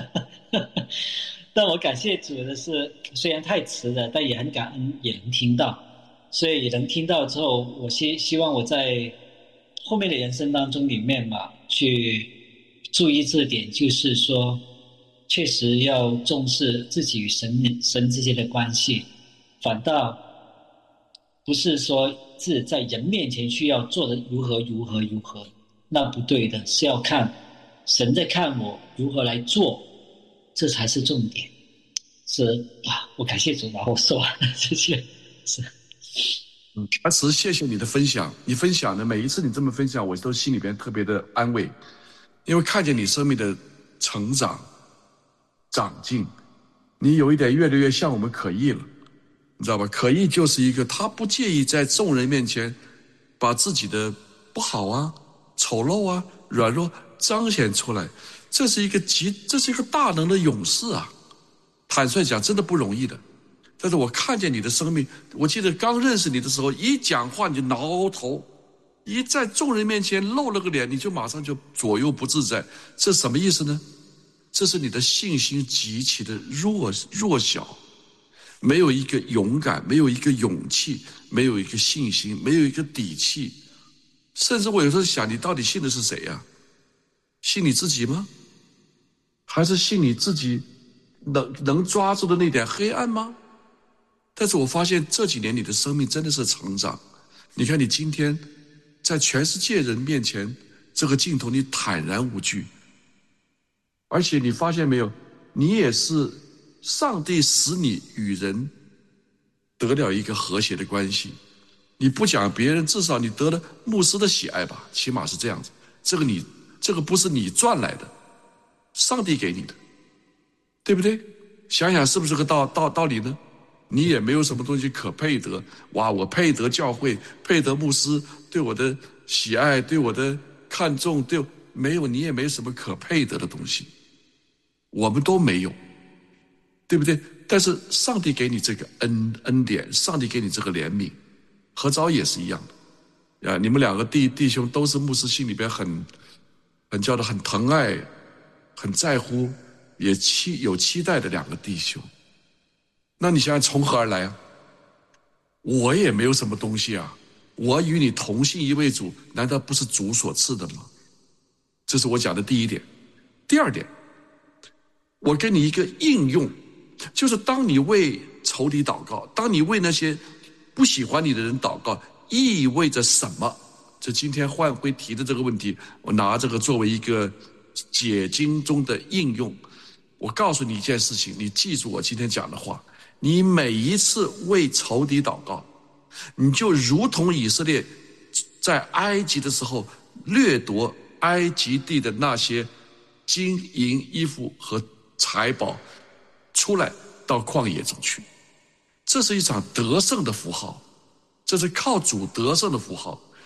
但我感谢主的是，虽然太迟了，但也很感恩也能听到。所以也能听到之后，我希望我在后面的人生当中里面嘛，去注意这点，就是说确实要重视自己与神之间的关系，反倒不是说是在人面前需要做的如何，那不对的，是要看神在看我如何来做，这才是重点。是我感谢主吧，我说完了这些是。 阿慈，谢谢你的分享。你分享的每一次你这么分享，我都心里边特别的安慰，因为看见你生命的成长长进，你有一点越来越像我们可意了，你知道吧？可意就是一个他不介意在众人面前把自己的不好啊、丑陋啊、软弱彰显出来，这是一个大能的勇士啊！坦率讲，真的不容易的。但是我看见你的生命，我记得刚认识你的时候，一讲话你就挠头，一在众人面前露了个脸，你就马上就左右不自在。这什么意思呢？这是你的信心极其的弱小，没有一个勇敢，没有一个勇气，没有一个信心，没有一个底气。甚至我有时候想，你到底信的是谁呀？信你自己吗？还是信你自己能抓住的那点黑暗吗？但是我发现这几年你的生命真的是成长。你看你今天在全世界人面前这个镜头，你坦然无惧，而且你发现没有，你也是上帝使你与人得了一个和谐的关系。你不讲别人，至少你得了牧师的喜爱吧，起码是这样子。这个不是你赚来的，上帝给你的，对不对？想想是不是个道理呢？你也没有什么东西可配得，我配得教会，配得牧师对我的喜爱，对我的看重，没有，你也没什么可配得的东西，我们都没有，对不对？但是上帝给你这个恩典，上帝给你这个怜悯，何昭也是一样的你们两个弟兄都是牧师心里边很叫的很疼爱、很在乎，也有期待的两个弟兄。那你想想从何而来啊？我也没有什么东西啊，我与你同信一位主，难道不是主所赐的吗？这是我讲的第一点。第二点，我给你一个应用，就是当你为仇敌祷告，当你为那些不喜欢你的人祷告，意味着什么？这今天焕辉提的这个问题，我拿这个作为一个解经中的应用。我告诉你一件事情，你记住我今天讲的话，你每一次为仇敌祷告，你就如同以色列在埃及的时候掠夺埃及地的那些金银衣服和财宝，出来到旷野中去。这是一场得胜的符号，这是靠主得胜的符号。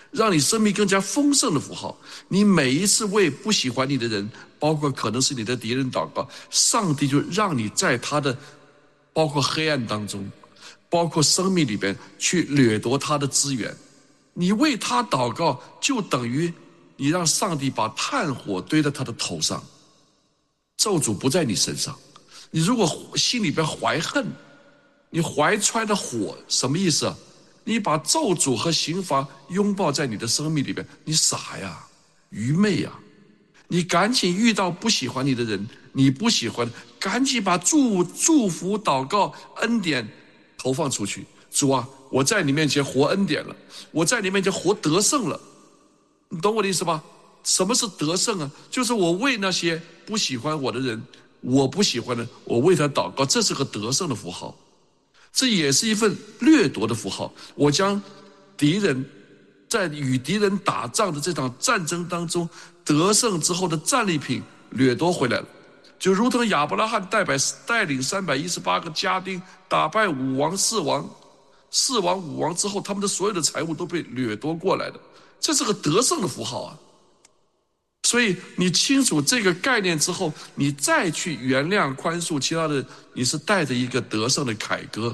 让你生命更加丰盛的符号。你每一次为不喜欢你的人，包括可能是你的敌人祷告，上帝就让你在他的包括黑暗当中，包括生命里边去掠夺他的资源。你为他祷告，就等于你让上帝把炭火堆在他的头上，咒诅不在你身上。你如果心里边怀恨，你怀揣的火什么意思啊？你把咒诅和刑罚拥抱在你的生命里边，你傻呀，愚昧呀！你赶紧遇到不喜欢你的人，你不喜欢，赶紧把祝福、祷告、恩典投放出去。主啊，我在你面前活恩典了，我在你面前活得胜了。你懂我的意思吧？什么是得胜啊？就是我为那些不喜欢我的人，我不喜欢的，我为他祷告，这是个得胜的符号。这也是一份掠夺的符号。我将敌人在与敌人打仗的这场战争当中得胜之后的战利品掠夺回来了，就如同亚伯拉罕带领318个家丁打败5王4王，4王5王之后，他们的所有的财物都被掠夺过来的，这是个得胜的符号啊。所以你清楚这个概念之后，你再去原谅宽恕其他的，你是带着一个得胜的凯歌。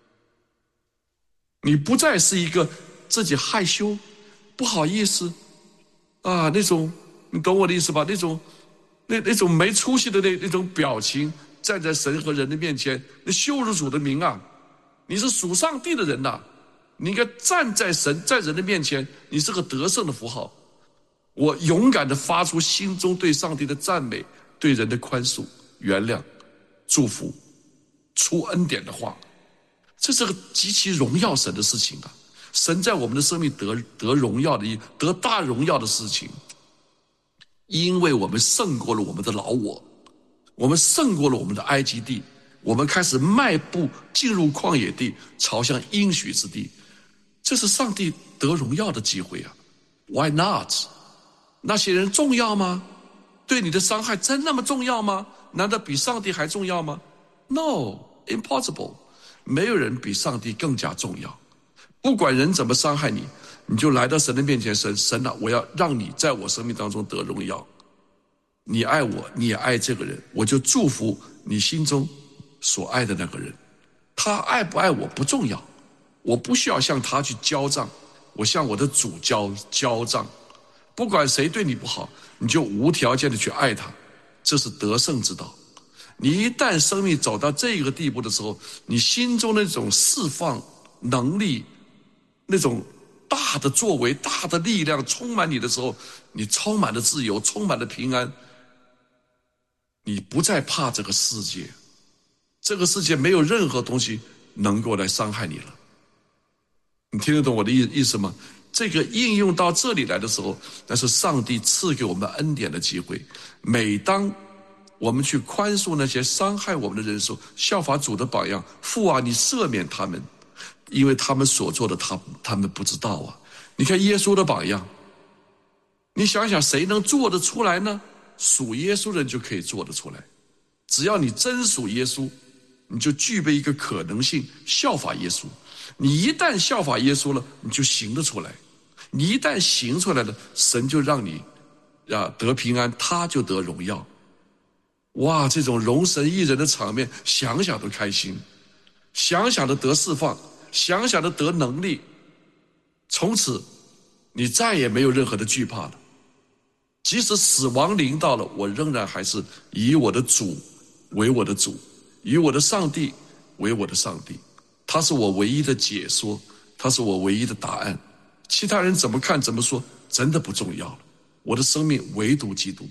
你不再是一个自己害羞不好意思啊那种，你懂我的意思吧？那种没出息的那种表情，站在神和人的面前，那羞辱主的名啊！你是属上帝的人呐，你应该站在神在人的面前，你是个得胜的符号。我勇敢地发出心中对上帝的赞美，对人的宽恕、原谅、祝福、出恩典的话，这是个极其荣耀神的事情啊！神在我们的生命得荣耀的得大荣耀的事情，因为我们胜过了我们的老我，我们胜过了我们的埃及地，我们开始迈步进入旷野地，朝向应许之地，这是上帝得荣耀的机会啊 ！Why not？那些人重要吗？对你的伤害真那么重要吗？难道比上帝还重要吗？ No, impossible。 没有人比上帝更加重要。不管人怎么伤害你，你就来到神的面前，神啊，我要让你在我生命当中得荣耀。你爱我，你也爱这个人，我就祝福你心中所爱的那个人。他爱不爱我不重要，我不需要向他去交账，我向我的主交账。不管谁对你不好，你就无条件的去爱他，这是得胜之道。你一旦生命走到这个地步的时候，你心中那种释放能力，那种大的作为、大的力量充满你的时候，你充满了自由，充满了平安，你不再怕这个世界，这个世界没有任何东西能够来伤害你了。你听得懂我的意思吗？这个应用到这里来的时候，那是上帝赐给我们恩典的机会。每当我们去宽恕那些伤害我们的人的时候，效法主的榜样，父啊，你赦免他们，因为他们所做的他们不知道啊。你看耶稣的榜样，你想想谁能做得出来呢？属耶稣的人就可以做得出来。只要你真属耶稣，你就具备一个可能性，效法耶稣。你一旦效法耶稣了，你就行得出来。你一旦行出来了，神就让你得平安，他就得荣耀。哇，这种容神益人的场面，想想都开心，想想的得释放，想想的得能力。从此你再也没有任何的惧怕了。即使死亡临到了，我仍然还是以我的主为我的主，以我的上帝为我的上帝。他是我唯一的解说，他是我唯一的答案。其他人怎么看怎么说真的不重要了，我的生命唯独基督。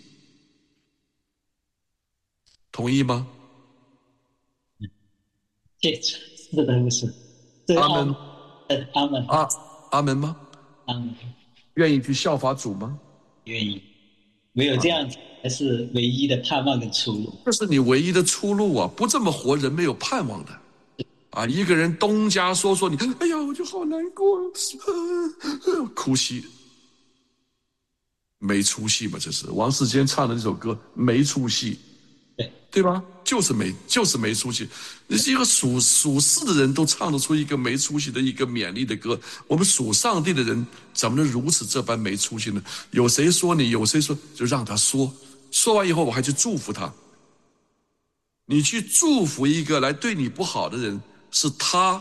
同意吗？ 是的，是。 阿门。 阿门。 阿门吗？ 阿门。 愿意去效法主吗？ 愿意。没有这样子才是唯一的盼望跟出路。 这是你唯一的出路啊！不这么活，人没有盼望的。一个人东家说你，哎呀，我就好难过，哭泣，没出息嘛！这是王世坚唱的那首歌，没出息，对对吧？就是没出息。你是一个属世的人都唱得出一个没出息的一个勉励的歌，我们属上帝的人怎么能如此这般没出息呢？有谁说你，有谁说，就让他说，说完以后我还去祝福他。你去祝福一个来对你不好的人，是他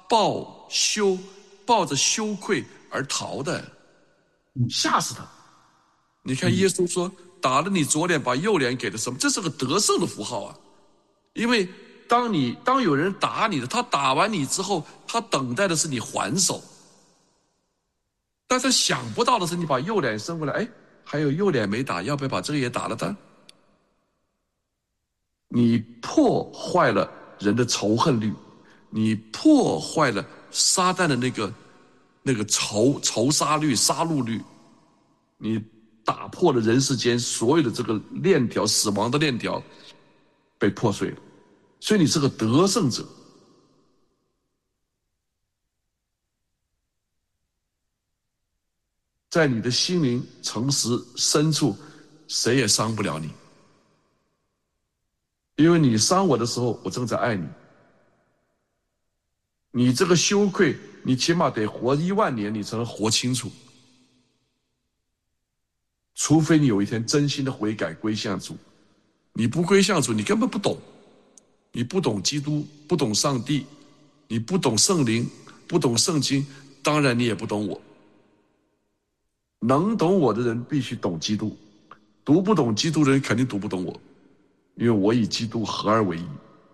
抱着羞愧而逃的，吓死他。你看耶稣说，打了你左脸把右脸给了什么？这是个得胜的符号啊。因为当有人打你的，他打完你之后，他等待的是你还手，但是想不到的是你把右脸伸过来，哎，还有右脸没打，要不要把这个也打了他？你破坏了人的仇恨率，你破坏了撒旦的那个仇杀率、杀戮率，你打破了人世间所有的这个链条，死亡的链条被破碎了，所以你是个得胜者。在你的心灵诚实深处，谁也伤不了你，因为你伤我的时候，我正在爱你。你这个羞愧，你起码得活10000年，你才能活清楚。除非你有一天真心的悔改归向主，你不归向主，你根本不懂，你不懂基督，不懂上帝，你不懂圣灵，不懂圣经，当然你也不懂我。能懂我的人必须懂基督，读不懂基督的人肯定读不懂我，因为我与基督合而为一。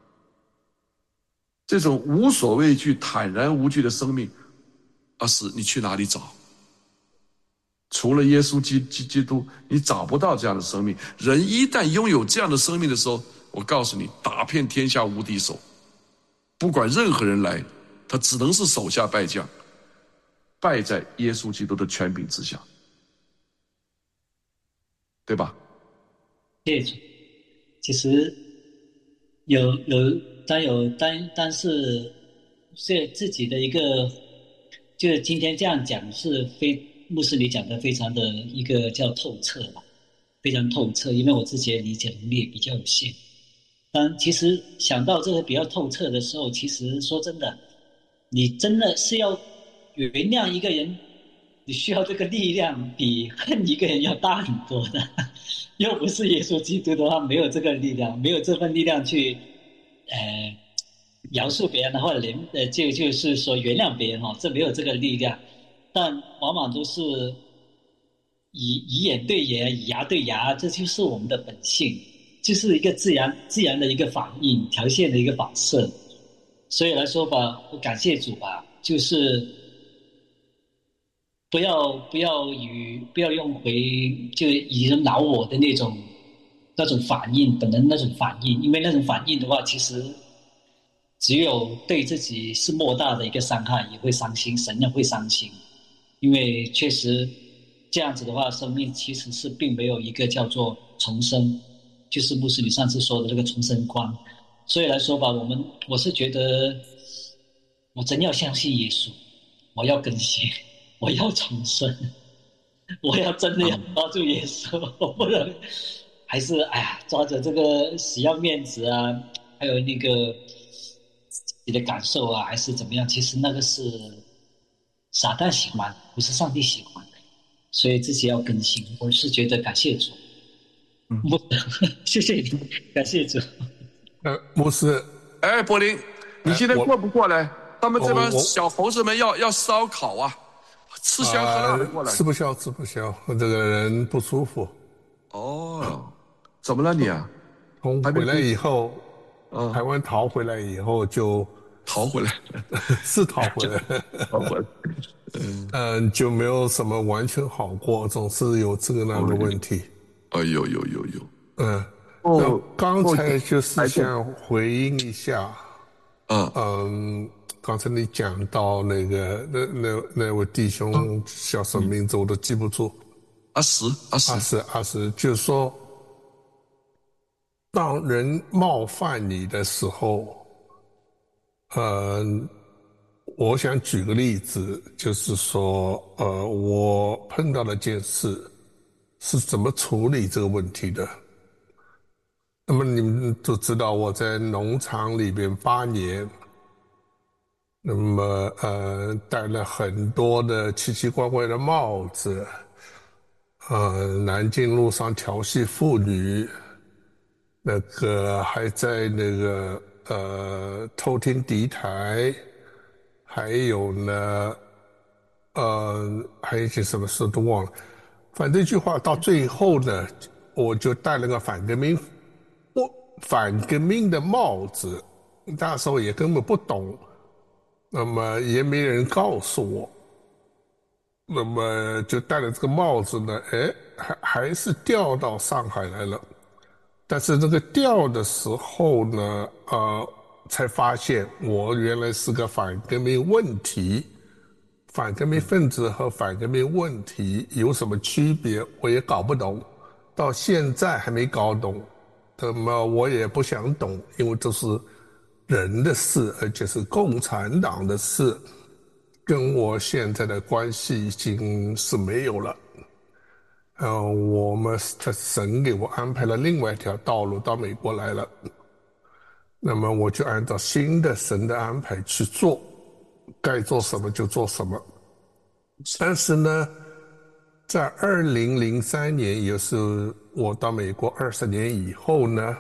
这种无所畏惧、坦然无惧的生命，是你去哪里找？除了耶稣基督，你找不到这样的生命。人一旦拥有这样的生命的时候，我告诉你，打遍天下无敌手，不管任何人来，他只能是手下败将，败在耶稣基督的权柄之下，对吧？ 谢主，其实但是自己的一个，就是今天这样讲是牧师你讲的非常的一个叫透彻吧，非常透彻，因为我自己的理解能力比较有限。但其实想到这个比较透彻的时候，其实说真的，你真的是要原谅一个人，你需要这个力量比恨一个人要大很多的。又不是耶稣基督的话，没有这个力量，没有这份力量去饶恕别人的话，就是说原谅别人这没有这个力量。但往往都是以眼对眼，以牙对牙，这就是我们的本性，就是一个自然的一个反应，条件的一个反射。所以来说吧，我感谢主吧，就是不要用回就以人恼我的那种反应，本能那种反应，因为那种反应的话，其实只有对自己是莫大的一个伤害，也会伤心，神也会伤心。因为确实这样子的话，生命其实是并没有一个叫做重生，就是牧师你上次说的这个重生观。所以来说吧，我是觉得我真要相信耶稣，我要更新，我要重生，我要真的要抓住耶稣，我不能还是抓着这个死要面子啊，还有那个自己的感受啊，还是怎么样？其实那个是撒旦喜欢，不是上帝喜欢的，所以自己要更新。我是觉得感谢主，谢谢你，感谢主。 牧师， 柏林，你现在过不过来？他们这帮小猴子们要烧烤啊，吃香喝辣的过来。 吃不消，我这个人不舒服。 怎么了你啊？ 从回来以后，台湾逃回来以后就逃回来， 是逃回来，就没有什么完全好过，总是有这个那个问题。 有。 刚才就是想回应一下，刚才你讲到那位弟兄叫什么名字我都记不住， 阿石， 就是说，当人冒犯你的时候，我想举个例子，就是说，我碰到了件事，是怎么处理这个问题的。 那么你们都知道我在农场里边8年，那么戴了很多的奇奇怪怪的帽子，南京路上调戏妇女，那个还在那个偷听敌台，还有呢还有一些什么事都忘了。反正这句话到最后呢，我就戴了个反革命的帽子，那时候也根本不懂，那么也没人告诉我，那么就戴了这个帽子呢，还是调到上海来了。但是这个调的时候呢，才发现我原来是个反革命问题。反革命分子和反革命问题有什么区别？我也搞不懂，到现在还没搞懂。那么我也不想懂，因为这是人的事，而且是共产党的事，跟我现在的关系已经是没有了。我们神给我安排了另外一条道路，到美国来了。那么我就按照新的神的安排去做，该做什么就做什么。但是呢，在2003年，也就是我到美国20年以后呢，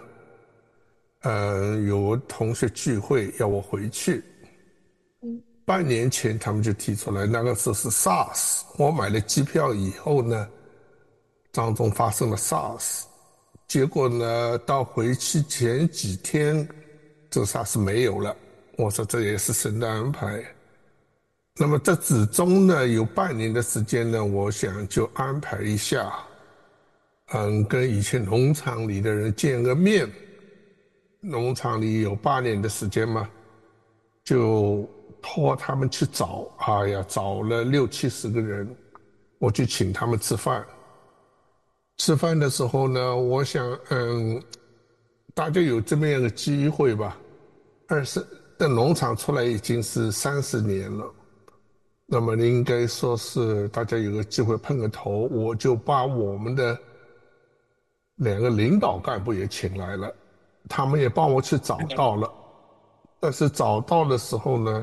有同学聚会要我回去。半年前他们就提出来，那个时候是 SARS， 我买了机票以后呢，当中发生了 SARS， 结果呢，到回去前几天，这 SARS 没有了。我说这也是神的安排。那么这之中呢，有半年的时间呢，我想就安排一下，跟以前农场里的人见个面。农场里有8年的时间嘛，就托他们去找，找了60-70个人，我就请他们吃饭。吃饭的时候呢，我想，大家有这么样的机会吧。的农场出来已经是30年了，那么应该说是大家有个机会碰个头，我就把我们的2个领导干部也请来了，他们也帮我去找到了。但是找到的时候呢，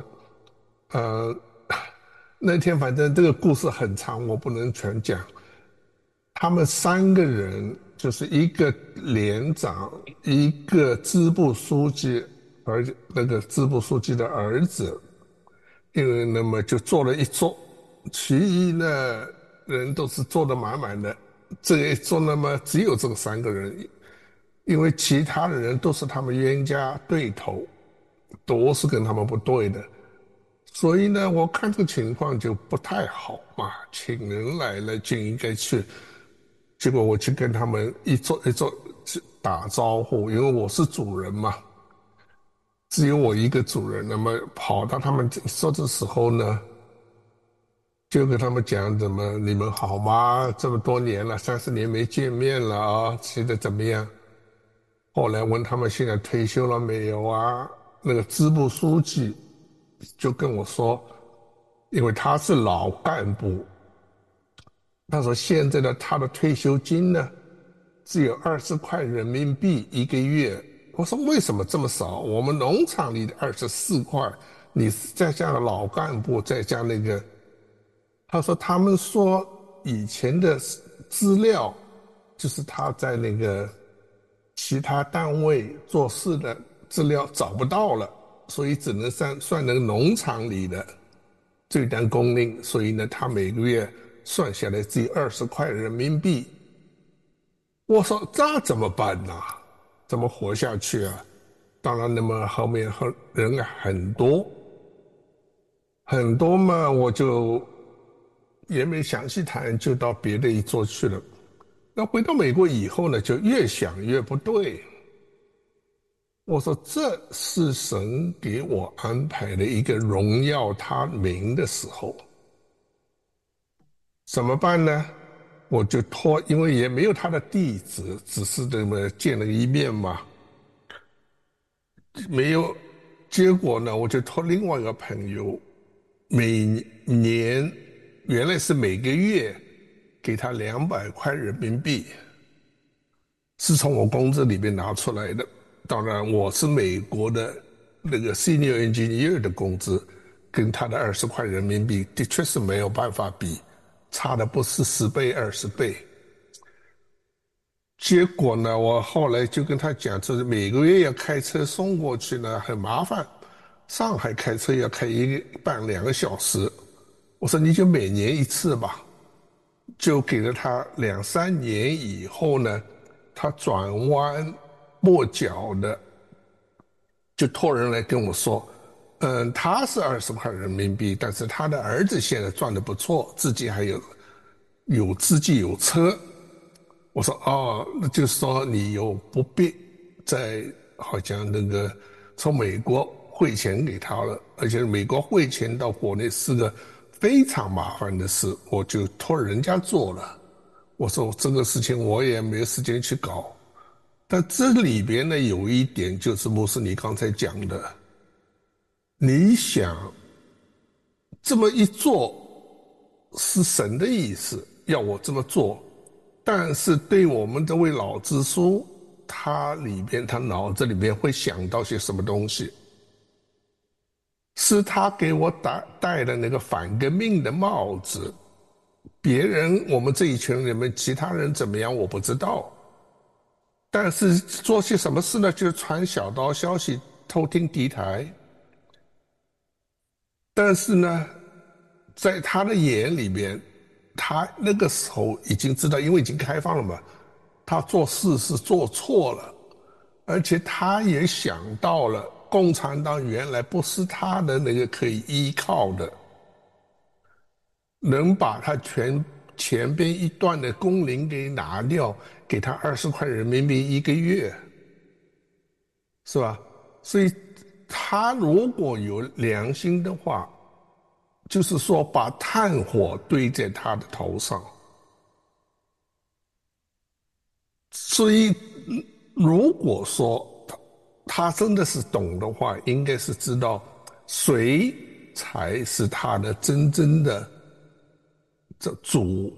那天反正这个故事很长，我不能全讲。他们3个人，就是一个连长，一个支部书记，而那个支部书记的儿子，因为那么就坐了一桌，其余呢人都是坐得满满的，这一桌那么只有这3个人，因为其他的人都是他们冤家对头，都是跟他们不对的。所以呢，我看这个情况就不太好嘛，请人来了就应该去。结果我去跟他们一桌一桌打招呼，因为我是主人嘛，只有我一个主人。那么跑到他们说的时候呢，就跟他们讲你们好吗？这么多年了，30年没见面了啊，现在怎么样？后来问他们现在退休了没有啊？那个支部书记就跟我说，因为他是老干部，他说现在他的退休金呢，只有20块人民币1个月。我说为什么这么少？我们农场里的24块，你再加上老干部，再加那个。他说他们说以前的资料，就是他在那个其他单位做事的资料找不到了，所以只能算那个农场里的最单工龄，所以呢，他每个月算下来只有20块人民币。我说这怎么办呢？怎么活下去啊？当然，那么后面人很多很多嘛，我就也没详细谈，就到别的一桌去了。那回到美国以后呢，就越想越不对。我说这是神给我安排的一个荣耀他名的时候，怎么办呢？我就托，因为也没有他的地址，只是这么见了一面嘛，没有。结果呢，我就托另外一个朋友，每年原来是每个月给他200块人民币， 是从我工资里面拿出来的。当然，我是美国的那个 senior engineer 的工资，跟他的20块人民币的确是没有办法比，差的不是10倍、20倍。结果呢，我后来就跟他讲，就是每个月要开车送过去呢，很麻烦。上海开车要开1个半2个小时，我说你就每年一次吧，就给了他2、3年以后呢，他转弯跛脚的，就托人来跟我说，他是20块人民币，但是他的儿子现在赚得不错，自己还有自己有车。我说哦，那就是说你有不必再好像那个从美国汇钱给他了，而且美国汇钱到国内是个非常麻烦的事，我就托人家做了。我说这个事情我也没有时间去搞。但这里边呢，有一点就是牧师你刚才讲的，你想这么一做是神的意思，要我这么做，但是对我们这位老支书，他脑子里面会想到些什么东西？是他给我戴的那个反革命的帽子，别人我们这一群人里面其他人怎么样我不知道，但是做些什么事呢？就是传小道消息，偷听敌台。但是呢，在他的眼里面，他那个时候已经知道，因为已经开放了嘛，他做事是做错了，而且他也想到了共产党原来不是他的那个可以依靠的，能把他前边一段的工龄给拿掉，给他20块人民币1个月，是吧？所以他如果有良心的话，就是说把炭火堆在他的头上。所以如果说他真的是懂的话，应该是知道谁才是他的真正的这主。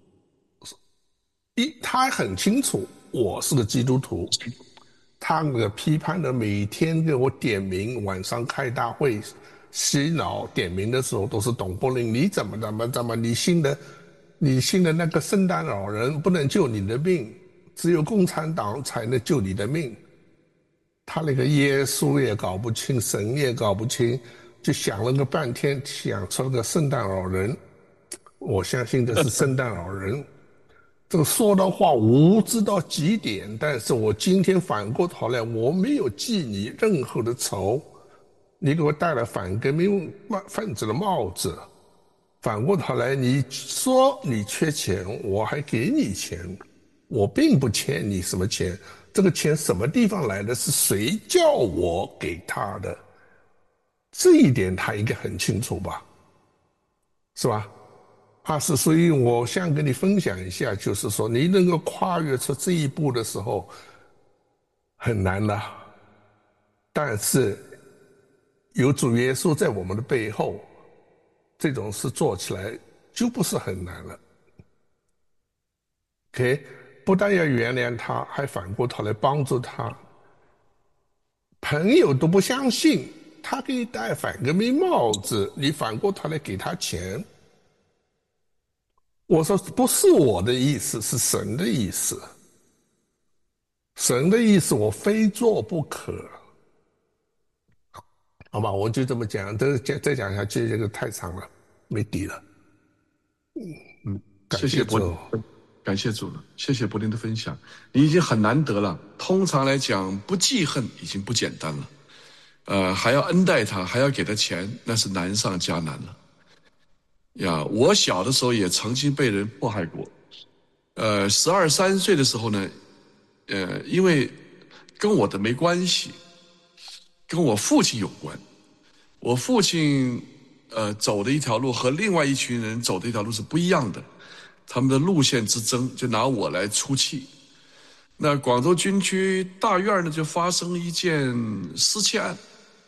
他很清楚我是个基督徒，他那个批判的每天给我点名，晚上开大会洗脑点名的时候都是董柏林，你怎么你信的那个圣诞老人不能救你的命，只有共产党才能救你的命。他那个耶稣也搞不清，神也搞不清，就想了个半天，想出了个圣诞老人。我相信的是圣诞老人。这个说的话无知到极点，但是我今天反过头来，我没有记你任何的仇，你给我戴了反革命分子的帽子，反过头来你说你缺钱，我还给你钱，我并不欠你什么钱，这个钱什么地方来的，是谁叫我给他的，这一点他应该很清楚吧，是吧？所以我想跟你分享一下，就是说你能够跨越出这一步的时候很难的，但是有主耶稣在我们的背后，这种事做起来就不是很难了。OK， 不但要原谅他，还反过头来帮助他。朋友都不相信，他给你戴反革命帽子，你反过头来给他钱。我说不是我的意思，是神的意思。神的意思我非做不可。好吧，我就这么讲，再讲下去这个太长了，没底了。 谢谢柏林，感谢主了，谢谢柏林的分享，你已经很难得了。通常来讲，不记恨已经不简单了，还要恩待他，还要给他钱，那是难上加难了。呀，我小的时候也曾经被人迫害过，12、13岁的时候呢，因为跟我的没关系，跟我父亲有关。我父亲走的一条路和另外一群人走的一条路是不一样的，他们的路线之争就拿我来出气。那广州军区大院呢就发生一件失窃案，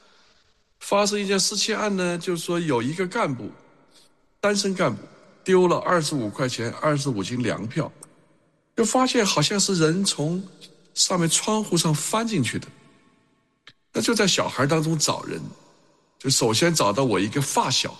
呢，就是说有一个干部，单身干部丢了25块钱25斤粮票， 就发现好像是人从上面窗户上翻进去的。那就在小孩当中找人，就首先找到我一个发小，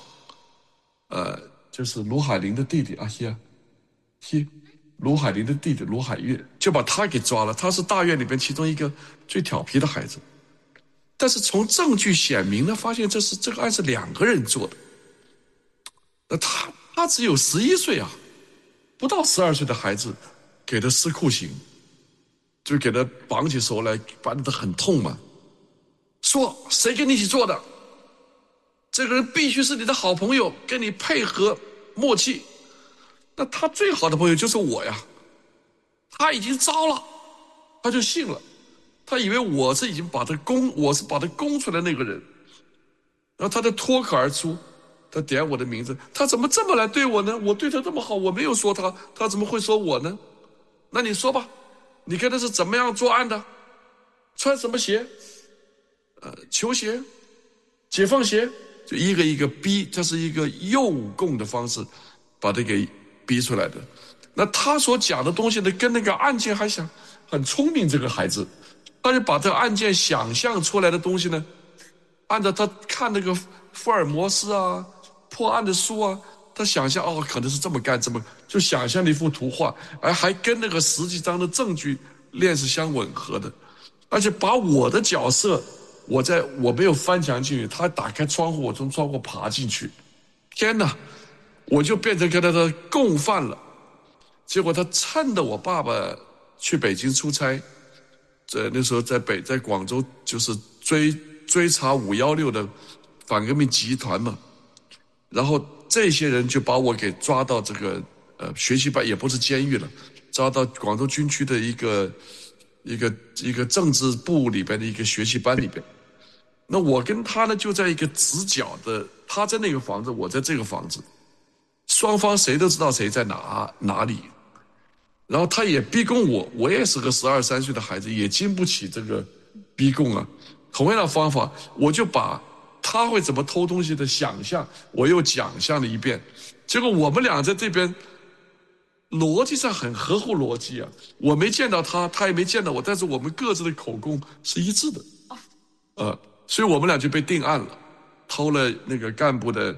就是卢海林的弟弟啊，卢海林的弟弟卢海月，就把他给抓了。他是大院里边其中一个最调皮的孩子，但是从证据显明呢，发现这个案是2个人做的。那他只有11岁啊，不到12岁的孩子，给他施酷刑，就给他绑起手来，绑得很痛嘛。说谁跟你一起做的？这个人必须是你的好朋友，跟你配合默契。那他最好的朋友就是我呀，他已经招了，他就信了，他以为我是已经把他供出来那个人，然后他就脱口而出，他点我的名字，他怎么这么来对我呢？我对他这么好，我没有说他，他怎么会说我呢？那你说吧，你跟他是怎么样作案的？穿什么鞋？球鞋、解放鞋，就一个一个逼，这是一个诱供的方式，把他给逼出来的。那他所讲的东西呢，跟那个案件还想很聪明，这个孩子，他就把这个案件想象出来的东西呢，按照他看那个福尔摩斯啊、破案的书啊，他想象可能是这么干，就想象了一幅图画，还跟那个实际上的证据链是相吻合的，而且把我的角色。我没有翻墙进去，他打开窗户，我从窗户爬进去，天哪，我就变成跟他的共犯了。结果他趁着我爸爸去北京出差，那时候在广州就是追查516的反革命集团嘛，然后这些人就把我给抓到这个学习班，也不是监狱了，抓到广州军区的一个政治部里边的一个学习班里边。那我跟他呢就在一个直角的，他在那个房子，我在这个房子，双方谁都知道谁在哪里。然后他也逼供我也是个12、13岁的孩子，也经不起这个逼供啊。同样的方法，我就把他会怎么偷东西的想象，我又讲象了一遍。结果我们俩在这边逻辑上很合乎逻辑啊，我没见到他，他也没见到我，但是我们各自的口供是一致的，所以我们俩就被定案了，偷了那个干部的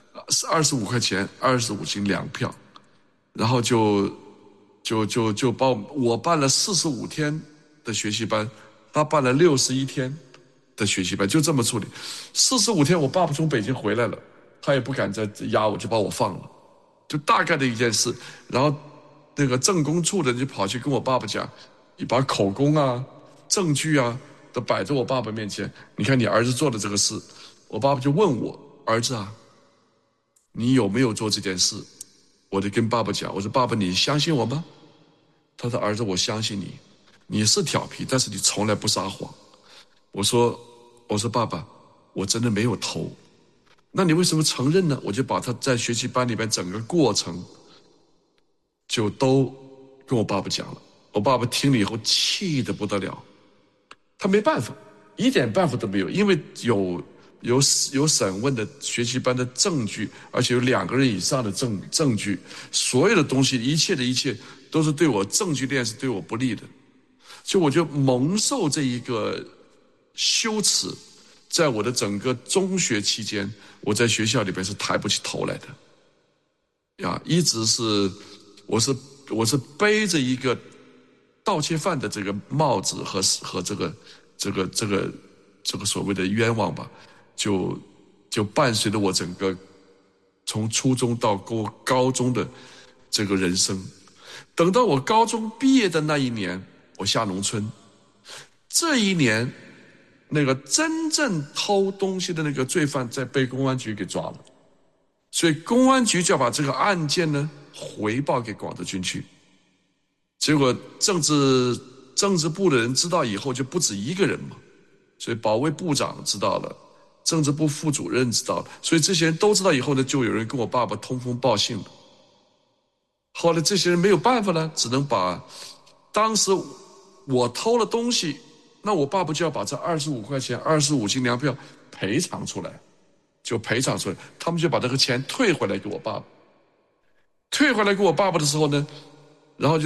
25块钱，25斤粮票，然后就把我办了45天的学习班，他办了61天的学习班，就这么处理。45天我爸爸从北京回来了，他也不敢再压我，就把我放了。就大概的一件事，然后那个政工处的人就跑去跟我爸爸讲，你把口供啊、证据啊都摆在我爸爸面前，你看你儿子做的这个事。我爸爸就问我，儿子啊，你有没有做这件事？我就跟爸爸讲，我说爸爸，你相信我吗？他说儿子，我相信你，你是调皮，但是你从来不撒谎。我说爸爸，我真的没有偷。那你为什么承认呢？我就把他在学习班里边整个过程就都跟我爸爸讲了。我爸爸听了以后气得不得了，他没办法，一点办法都没有，因为有审问的学习班的证据，而且有2个人以上的证据，所有的东西，一切都是对我证据链是对我不利的，所以我就蒙受这一个羞耻。在我的整个中学期间，我在学校里边是抬不起头来的，呀，一直是我是背着一个盗窃犯的这个帽子和这个所谓的冤枉吧，就伴随着我整个从初中到高中的这个人生。等到我高中毕业的那一年，我下农村，这一年。那个真正偷东西的那个罪犯在被公安局给抓了，所以公安局就要把这个案件呢回报给广州军区。结果政治部的人知道以后就不止1个人嘛，所以保卫部长知道了，政治部副主任知道了，所以这些人都知道以后呢，就有人跟我爸爸通风报信了。后来这些人没有办法了，只能把当时我偷了东西。那我爸爸就要把这25块钱、25斤粮票赔偿出来，他们就把这个钱退回来给我爸爸。退回来给我爸爸的时候呢，然后就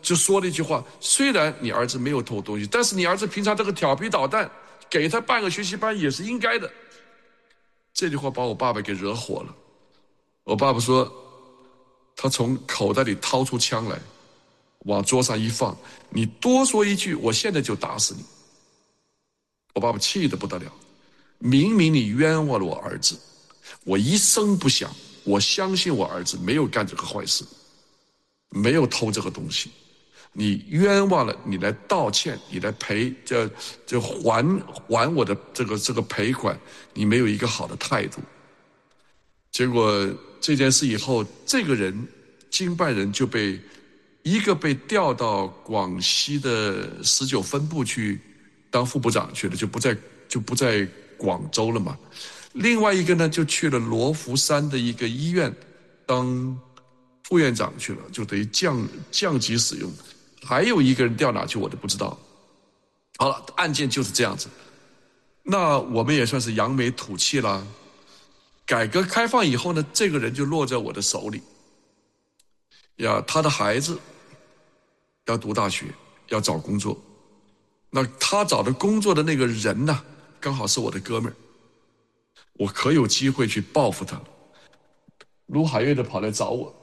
就说了一句话：虽然你儿子没有偷东西，但是你儿子平常这个调皮捣蛋，给他办个学习班也是应该的。这句话把我爸爸给惹火了。我爸爸说，他从口袋里掏出枪来，往桌上一放，你多说一句，我现在就打死你。我爸爸气得不得了，明明你冤枉了我儿子，我一声不响，我相信我儿子没有干这个坏事，没有偷这个东西，你冤枉了，你来道歉，你来赔，就还我的这个赔款，你没有一个好的态度。结果这件事以后，这个人经办人就被调到广西的19分部去当副部长去了，就不在广州了嘛。另外一个呢，就去了罗浮山的一个医院当副院长去了，就等于降级使用。还有一个人调哪去我都不知道。好了，案件就是这样子。那我们也算是扬眉吐气啦。改革开放以后呢，这个人就落在我的手里。他的孩子要读大学，要找工作。那他找的工作的那个人呢，刚好是我的哥们儿，我可有机会去报复他了。卢海月的跑来找我，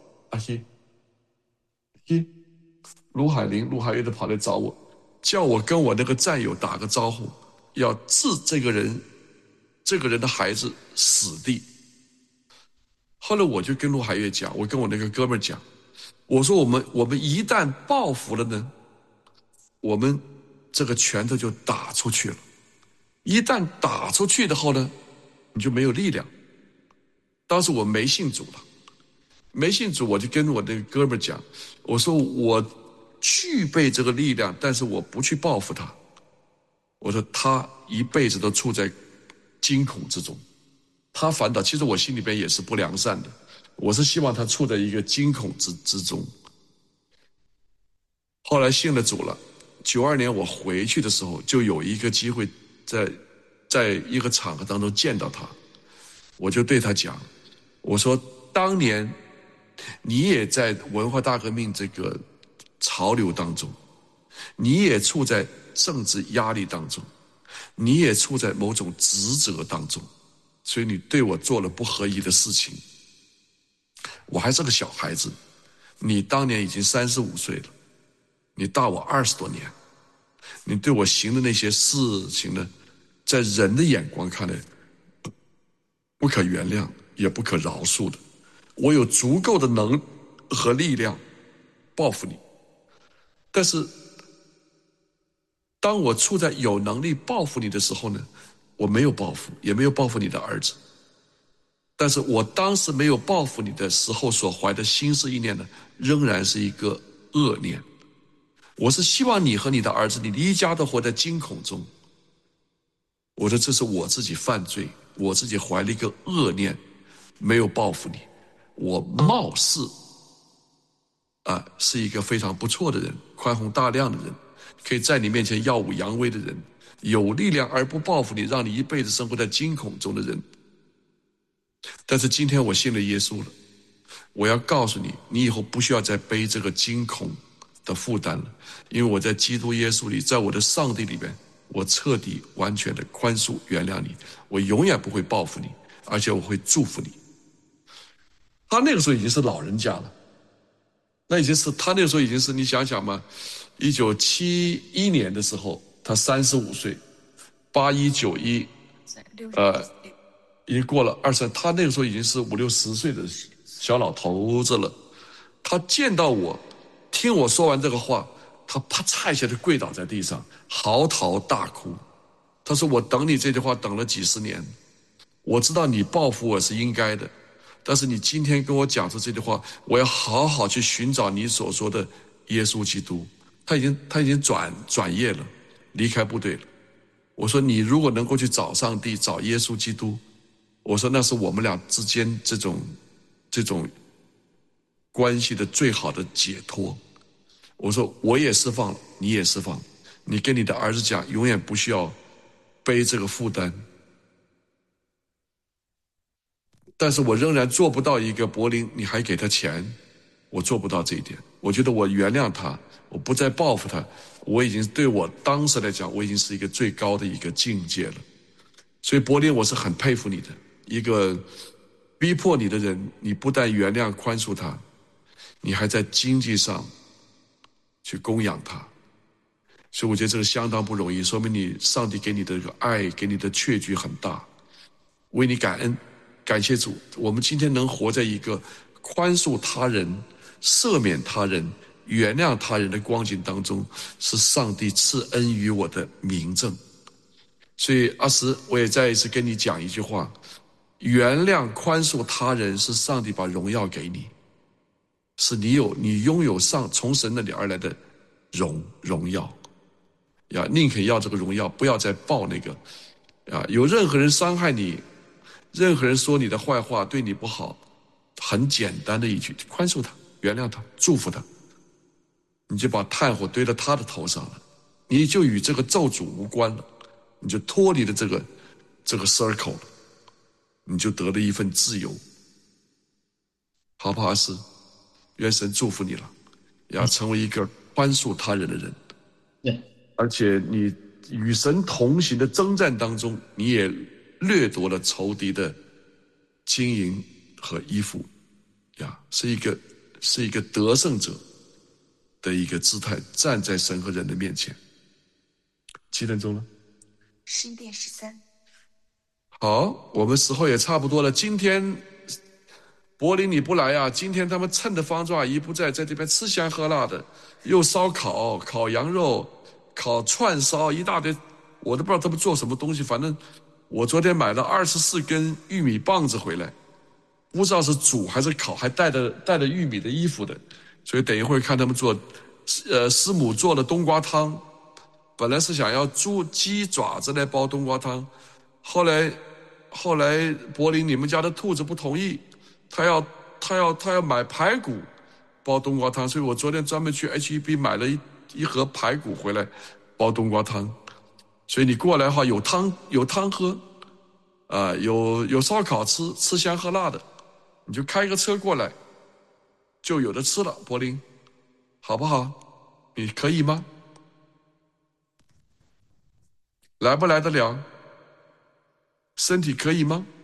卢海月的跑来找我，叫我跟我那个战友打个招呼，要置这个人的孩子死地。后来我就跟卢海月讲，我跟我那个哥们儿讲，我说我们一旦报复了呢，我们这个拳头就打出去了。一旦打出去的后呢，你就没有力量。当时我没信主了，我就跟我那个哥们儿讲，我说我具备这个力量，但是我不去报复他。我说他一辈子都处在惊恐之中，他反倒其实我心里边也是不良善的，我是希望他处在一个惊恐之中。后来信了主了，92年我回去的时候，就有一个机会在一个场合当中见到他，我就对他讲，我说当年你也在文化大革命这个潮流当中，你也处在政治压力当中，你也处在某种职责当中，所以你对我做了不合宜的事情。我还是个小孩子，你当年已经35岁了，你大我20多年，你对我行的那些事情呢，在人的眼光看来不可原谅也不可饶恕的。我有足够的能和力量报复你，但是当我处在有能力报复你的时候呢，我没有报复，也没有报复你的儿子。但是我当时没有报复你的时候所怀的心思意念呢，仍然是一个恶念。我是希望你和你的儿子，你一家都活在惊恐中。我说这是我自己犯罪，我自己怀了一个恶念，没有报复你。我貌似是一个非常不错的人，宽宏大量的人，可以在你面前耀武扬威的人，有力量而不报复你，让你一辈子生活在惊恐中的人。但是今天我信了耶稣了，我要告诉你，你以后不需要再背这个惊恐的负担了，因为我在基督耶稣里，在我的上帝里边，我彻底完全的宽恕原谅你，我永远不会报复你，而且我会祝福你。他那个时候已经是老人家了，他那个时候已经是，你想想嘛，1971年的时候他35岁，8191已经过了20，他那个时候已经是50、60岁的小老头子了。他见到我，听我说完这个话，他啪嚓一下就跪倒在地上，嚎啕大哭。他说我等你这句话等了几十年，我知道你报复我是应该的，但是你今天跟我讲出这句话，我要好好去寻找你所说的耶稣基督。他已经转业了，离开部队了。我说你如果能够去找上帝，找耶稣基督，我说那是我们俩之间这种关系的最好的解脱。我说我也释放了，你也释放了，你跟你的儿子讲，永远不需要背这个负担。但是我仍然做不到一个柏林你还给他钱， 我做不到这一点。我觉得我原谅他，我不再报复他，我已经对我当时来讲，我已经是一个最高的一个境界了。所以柏林，我是很佩服你的，一个逼迫你的人，你不但原谅宽恕他，你还在经济上去供养他。所以我觉得这个相当不容易，说明你上帝给你的这个爱，给你的确据很大，为你感恩，感谢主。我们今天能活在一个宽恕他人、赦免他人、原谅他人的光景当中，是上帝赐恩于我的明证。所以阿石，我也再一次跟你讲一句话，原谅宽恕他人是上帝把荣耀给你，是你拥有从神那里而来的荣耀呀，宁可要这个荣耀，不要再报那个啊！有任何人伤害你，任何人说你的坏话，对你不好，很简单的一句，宽恕他，原谅他，祝福他，你就把炭火堆到他的头上了，你就与这个咒诅无关了，你就脱离了这个 circle 了，你就得了一份自由，好不好？阿师，愿神祝福你了，要成为一个宽恕他人的人。 对。 而且你与神同行的征战当中，你也掠夺了仇敌的金银和衣服呀，是一个得胜者的一个姿态，站在神和人的面前。7点钟了 ，11点13。 好，我们时候也差不多了。今天柏林你不来啊？今天他们趁着方舟阿姨不在这边吃香喝辣的，又烧烤羊肉，烤串烧一大堆，我都不知道他们做什么东西。反正我昨天买了24根玉米棒子回来，不知道是煮还是烤，还带着玉米的衣服的。所以等一会儿看他们做，师母做的冬瓜汤，本来是想要鸡爪子来煲冬瓜汤，后来柏林你们家的兔子不同意，他要买排骨煲冬瓜汤，所以我昨天专门去 HEB 买了一盒排骨回来煲冬瓜汤。所以你过来的话有汤喝有烧烤吃香喝辣的，你就开个车过来就有的吃了。柏林好不好？你可以吗？来不来得了？身体可以吗？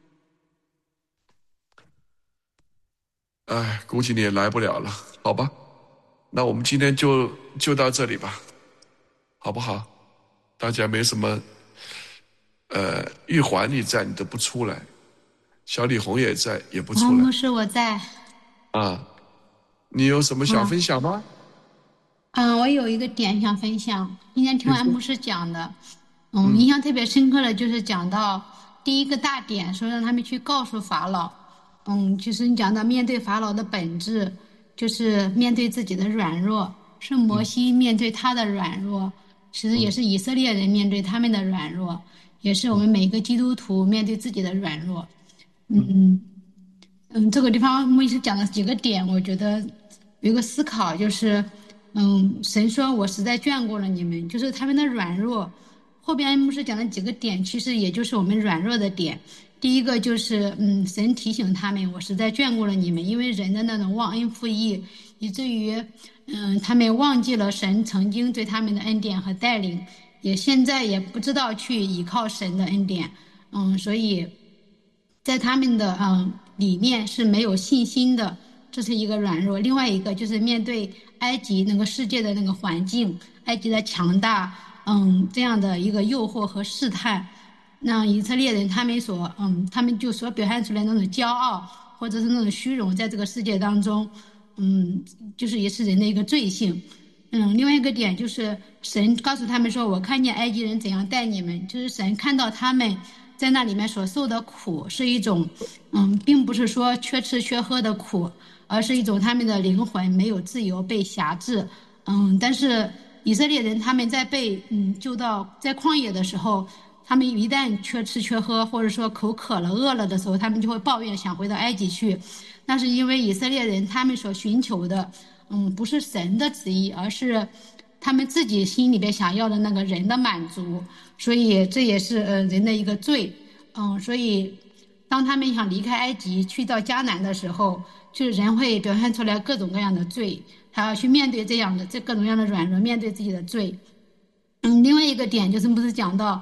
哎，估计你也来不了了，好吧？那我们今天就到这里吧，好不好？大家没什么，玉环你在，你都不出来，小李红也在，也不出来。 牧师我在。 啊，你有什么想分享吗？ 我有一个点想分享。今天听完牧师讲的，印象特别深刻的就是讲到第一个大点，说让他们去告诉法老。就是你讲到面对法老的本质，就是面对自己的软弱，是摩西面对他的软弱，其实也是以色列人面对他们的软弱，也是我们每个基督徒面对自己的软弱。这个地方牧师讲了几个点，我觉得有一个思考，就是神说我实在眷顾了你们，就是他们的软弱。后边牧师讲的几个点，其实也就是我们软弱的点。第一个就是神提醒他们，我实在眷顾了你们，因为人的那种忘恩负义，以至于他们忘记了神曾经对他们的恩典和带领，现在也不知道去依靠神的恩典。所以在他们的里面是没有信心的，这是一个软弱。另外一个就是面对埃及那个世界的那个环境，埃及的强大，这样的一个诱惑和试探，那以色列人他们就所表现出来那种骄傲或者是那种虚荣，在这个世界当中，就是也是人的一个罪性。另外一个点就是神告诉他们说，我看见埃及人怎样待你们，就是神看到他们在那里面所受的苦是一种并不是说缺吃缺喝的苦，而是一种他们的灵魂没有自由，被辖制。但是以色列人他们在被救到在旷野的时候，他们一旦缺吃缺喝，或者说口渴了饿了的时候，他们就会抱怨想回到埃及去。那是因为以色列人他们所寻求的不是神的旨意，而是他们自己心里边想要的那个人的满足。所以这也是人的一个罪。所以当他们想离开埃及去到迦南的时候， 就是人会表现出来各种各样的罪，他要去面对这各种各样的软弱，面对自己的罪。另外一个点就是不是讲到，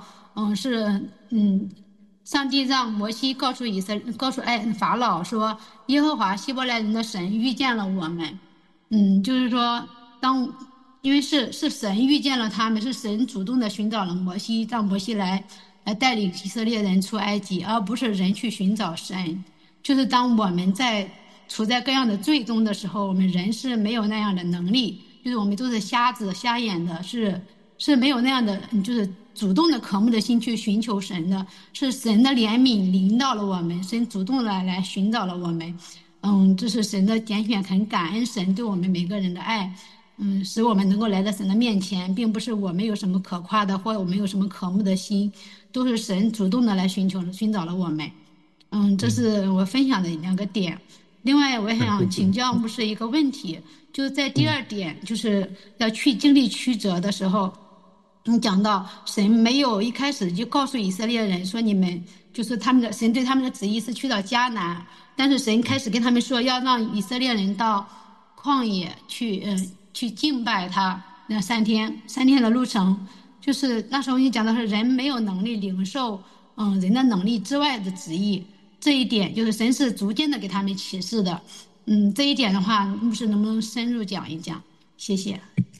上帝让摩西告诉法老说，耶和华希伯来人的神遇见了我们。就是说，因为是神遇见了他们，是神主动的寻找了摩西，让摩西来带领以色列人出埃及，而不是人去寻找神。就是当我们处在各样的罪中的时候，我们人是没有那样的能力，就是我们都是瞎子瞎眼的，是没有那样的就是主动的渴慕的心去寻求神的，是神的怜悯临到了我们，神主动的来寻找了我们。这是神的拣选，很感恩神对我们每个人的爱，使我们能够来到神的面前，并不是我们有什么可夸的，或者我们有什么渴慕的心，都是神主动的来寻找了我们。这是我分享的2个点。另外，我想请教牧师一个问题，就是在第2点，就是要去经历曲折的时候，讲到神没有一开始就告诉以色列人说，你们就是神对他们的旨意是去到迦南，但是神开始跟他们说要让以色列人到旷野去敬拜他，那3天的路程，就是那时候你讲的是人没有能力领受人的能力之外的旨意，这一点就是神是逐渐的给他们启示的。这一点的话，牧师能不能深入讲一讲？谢谢。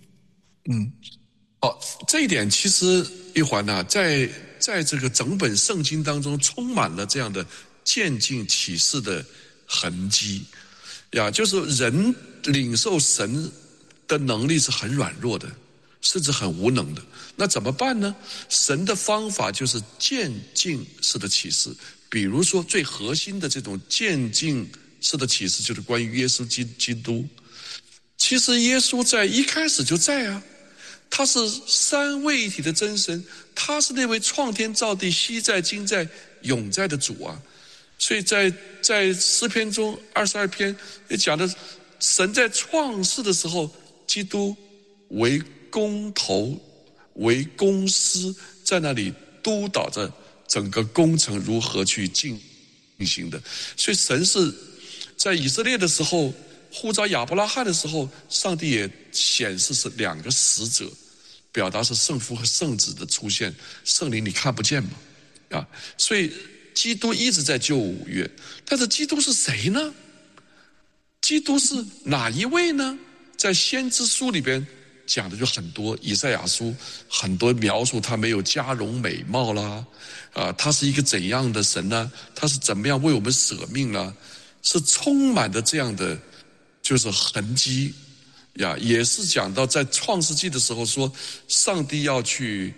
这一点其实一环呢，在这个整本圣经当中充满了这样的渐进启示的痕迹呀，就是人领受神的能力是很软弱的，甚至很无能的。那怎么办呢？神的方法就是渐进式的启示。比如说最核心的这种渐进式的启示，就是关于耶稣基督。其实耶稣在一开始就在啊，他是三位一体的真神，他是那位创天造地、昔在、今在、永在的主啊。所以在诗篇中22篇也讲的，神在创世的时候，基督为工头、为公司，在那里督导着整个工程如何去进行的。所以神是在以色列的时候呼召亚伯拉罕的时候，上帝也显示是2个使者，表达是圣父和圣子的出现，圣灵你看不见嘛？所以基督一直在旧约，但是基督是谁呢？基督是哪一位呢？在先知书里边讲的就很多，以赛亚书很多描述他没有佳容美貌啦，他是一个怎样的神呢？他是怎么样为我们舍命啦？是充满的这样的就是痕迹呀。也是讲到在创世纪的时候说，上帝要去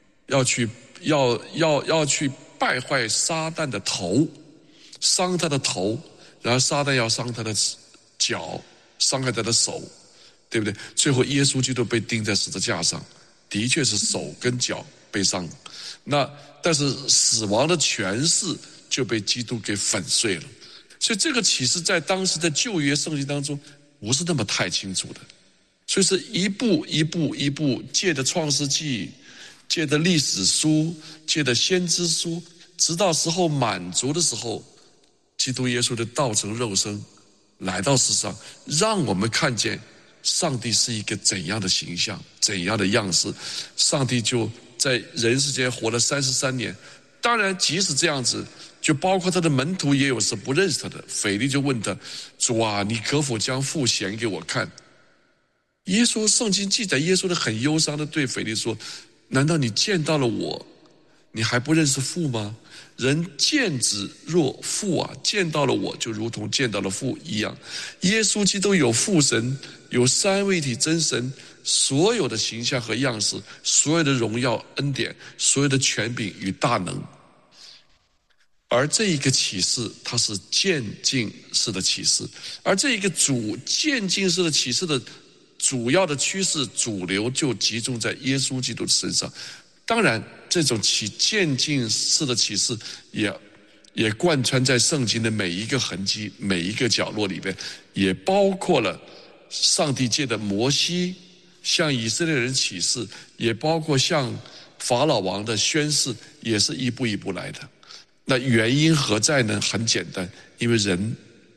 败坏撒旦的头，伤他的头，然后撒旦要伤他的脚，伤害他的手，对不对？最后耶稣基督被钉在十字架上，的确是手跟脚被伤，但是死亡的权势就被基督给粉碎了。所以这个启示在当时的旧约圣经当中不是那么太清楚的，所以是一步一步借着创世纪，借着历史书，借着先知书，直到时候满足的时候，基督耶稣的道成肉身来到世上，让我们看见上帝是一个怎样的形象，怎样的样式。上帝就在人世间活了33年，当然即使这样子，就包括他的门徒也有是不认识他的。腓力就问他，主啊，你可否将父显给我看？耶稣，圣经记载耶稣的很忧伤的对腓力说，难道你见到了我，你还不认识父吗？人见子若父啊，见到了我就如同见到了父一样。耶稣基督有父神，有三位一体真神所有的形象和样式，所有的荣耀恩典，所有的权柄与大能。而这一个启示它是渐进式的启示，而这一个渐进式的启示的主要的趋势主流就集中在耶稣基督的身上。当然这种渐进式的启示也贯穿在圣经的每一个痕迹，每一个角落里边，也包括了上帝借的摩西向以色列人启示，也包括向法老王的宣誓，也是一步一步来的。那原因何在呢？很简单，因为人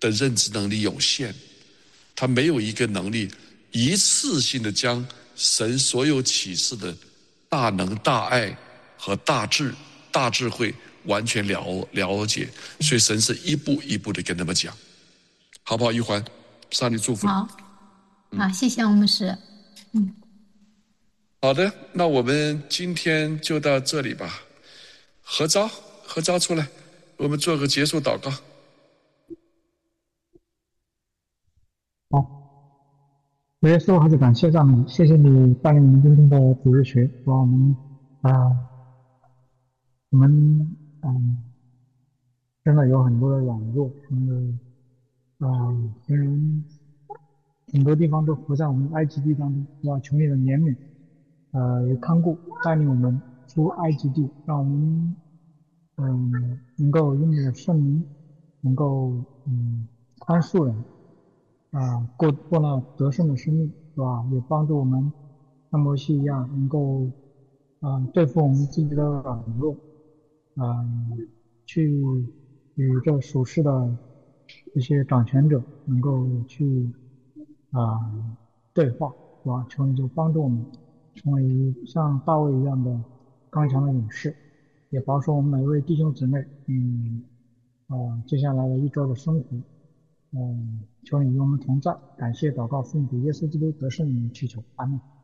的认知能力有限，他没有一个能力一次性的将神所有启示的大能、大爱和大智慧完全了解，所以神是一步一步的跟他们讲，好不好？玉环，上帝祝福你。 好，好，谢谢王牧师。 好的，那我们今天就到这里吧。合招出来，我们做个结束祷告。 好，主耶稣，还是感谢赞美，谢谢你带领我们今天的主日学，把我们真的有很多的软弱，虽然很多地方都活在我们的埃及地当中，是吧？求你的怜悯，也看顾带领我们出埃及地，让我们能够用你的圣名，能够宽恕人，过那得胜的生命，是吧？也帮助我们像摩西一样，能够对付我们自己的软弱，去与这属世的这些掌权者能够去对话，是吧？求你就帮助我们成为像大卫一样的刚强的勇士，也保守我们每一位弟兄姊妹，接下来的一周的生活，求你与我们同在，感谢祷告奉主耶稣基督得胜的名祈求，阿门。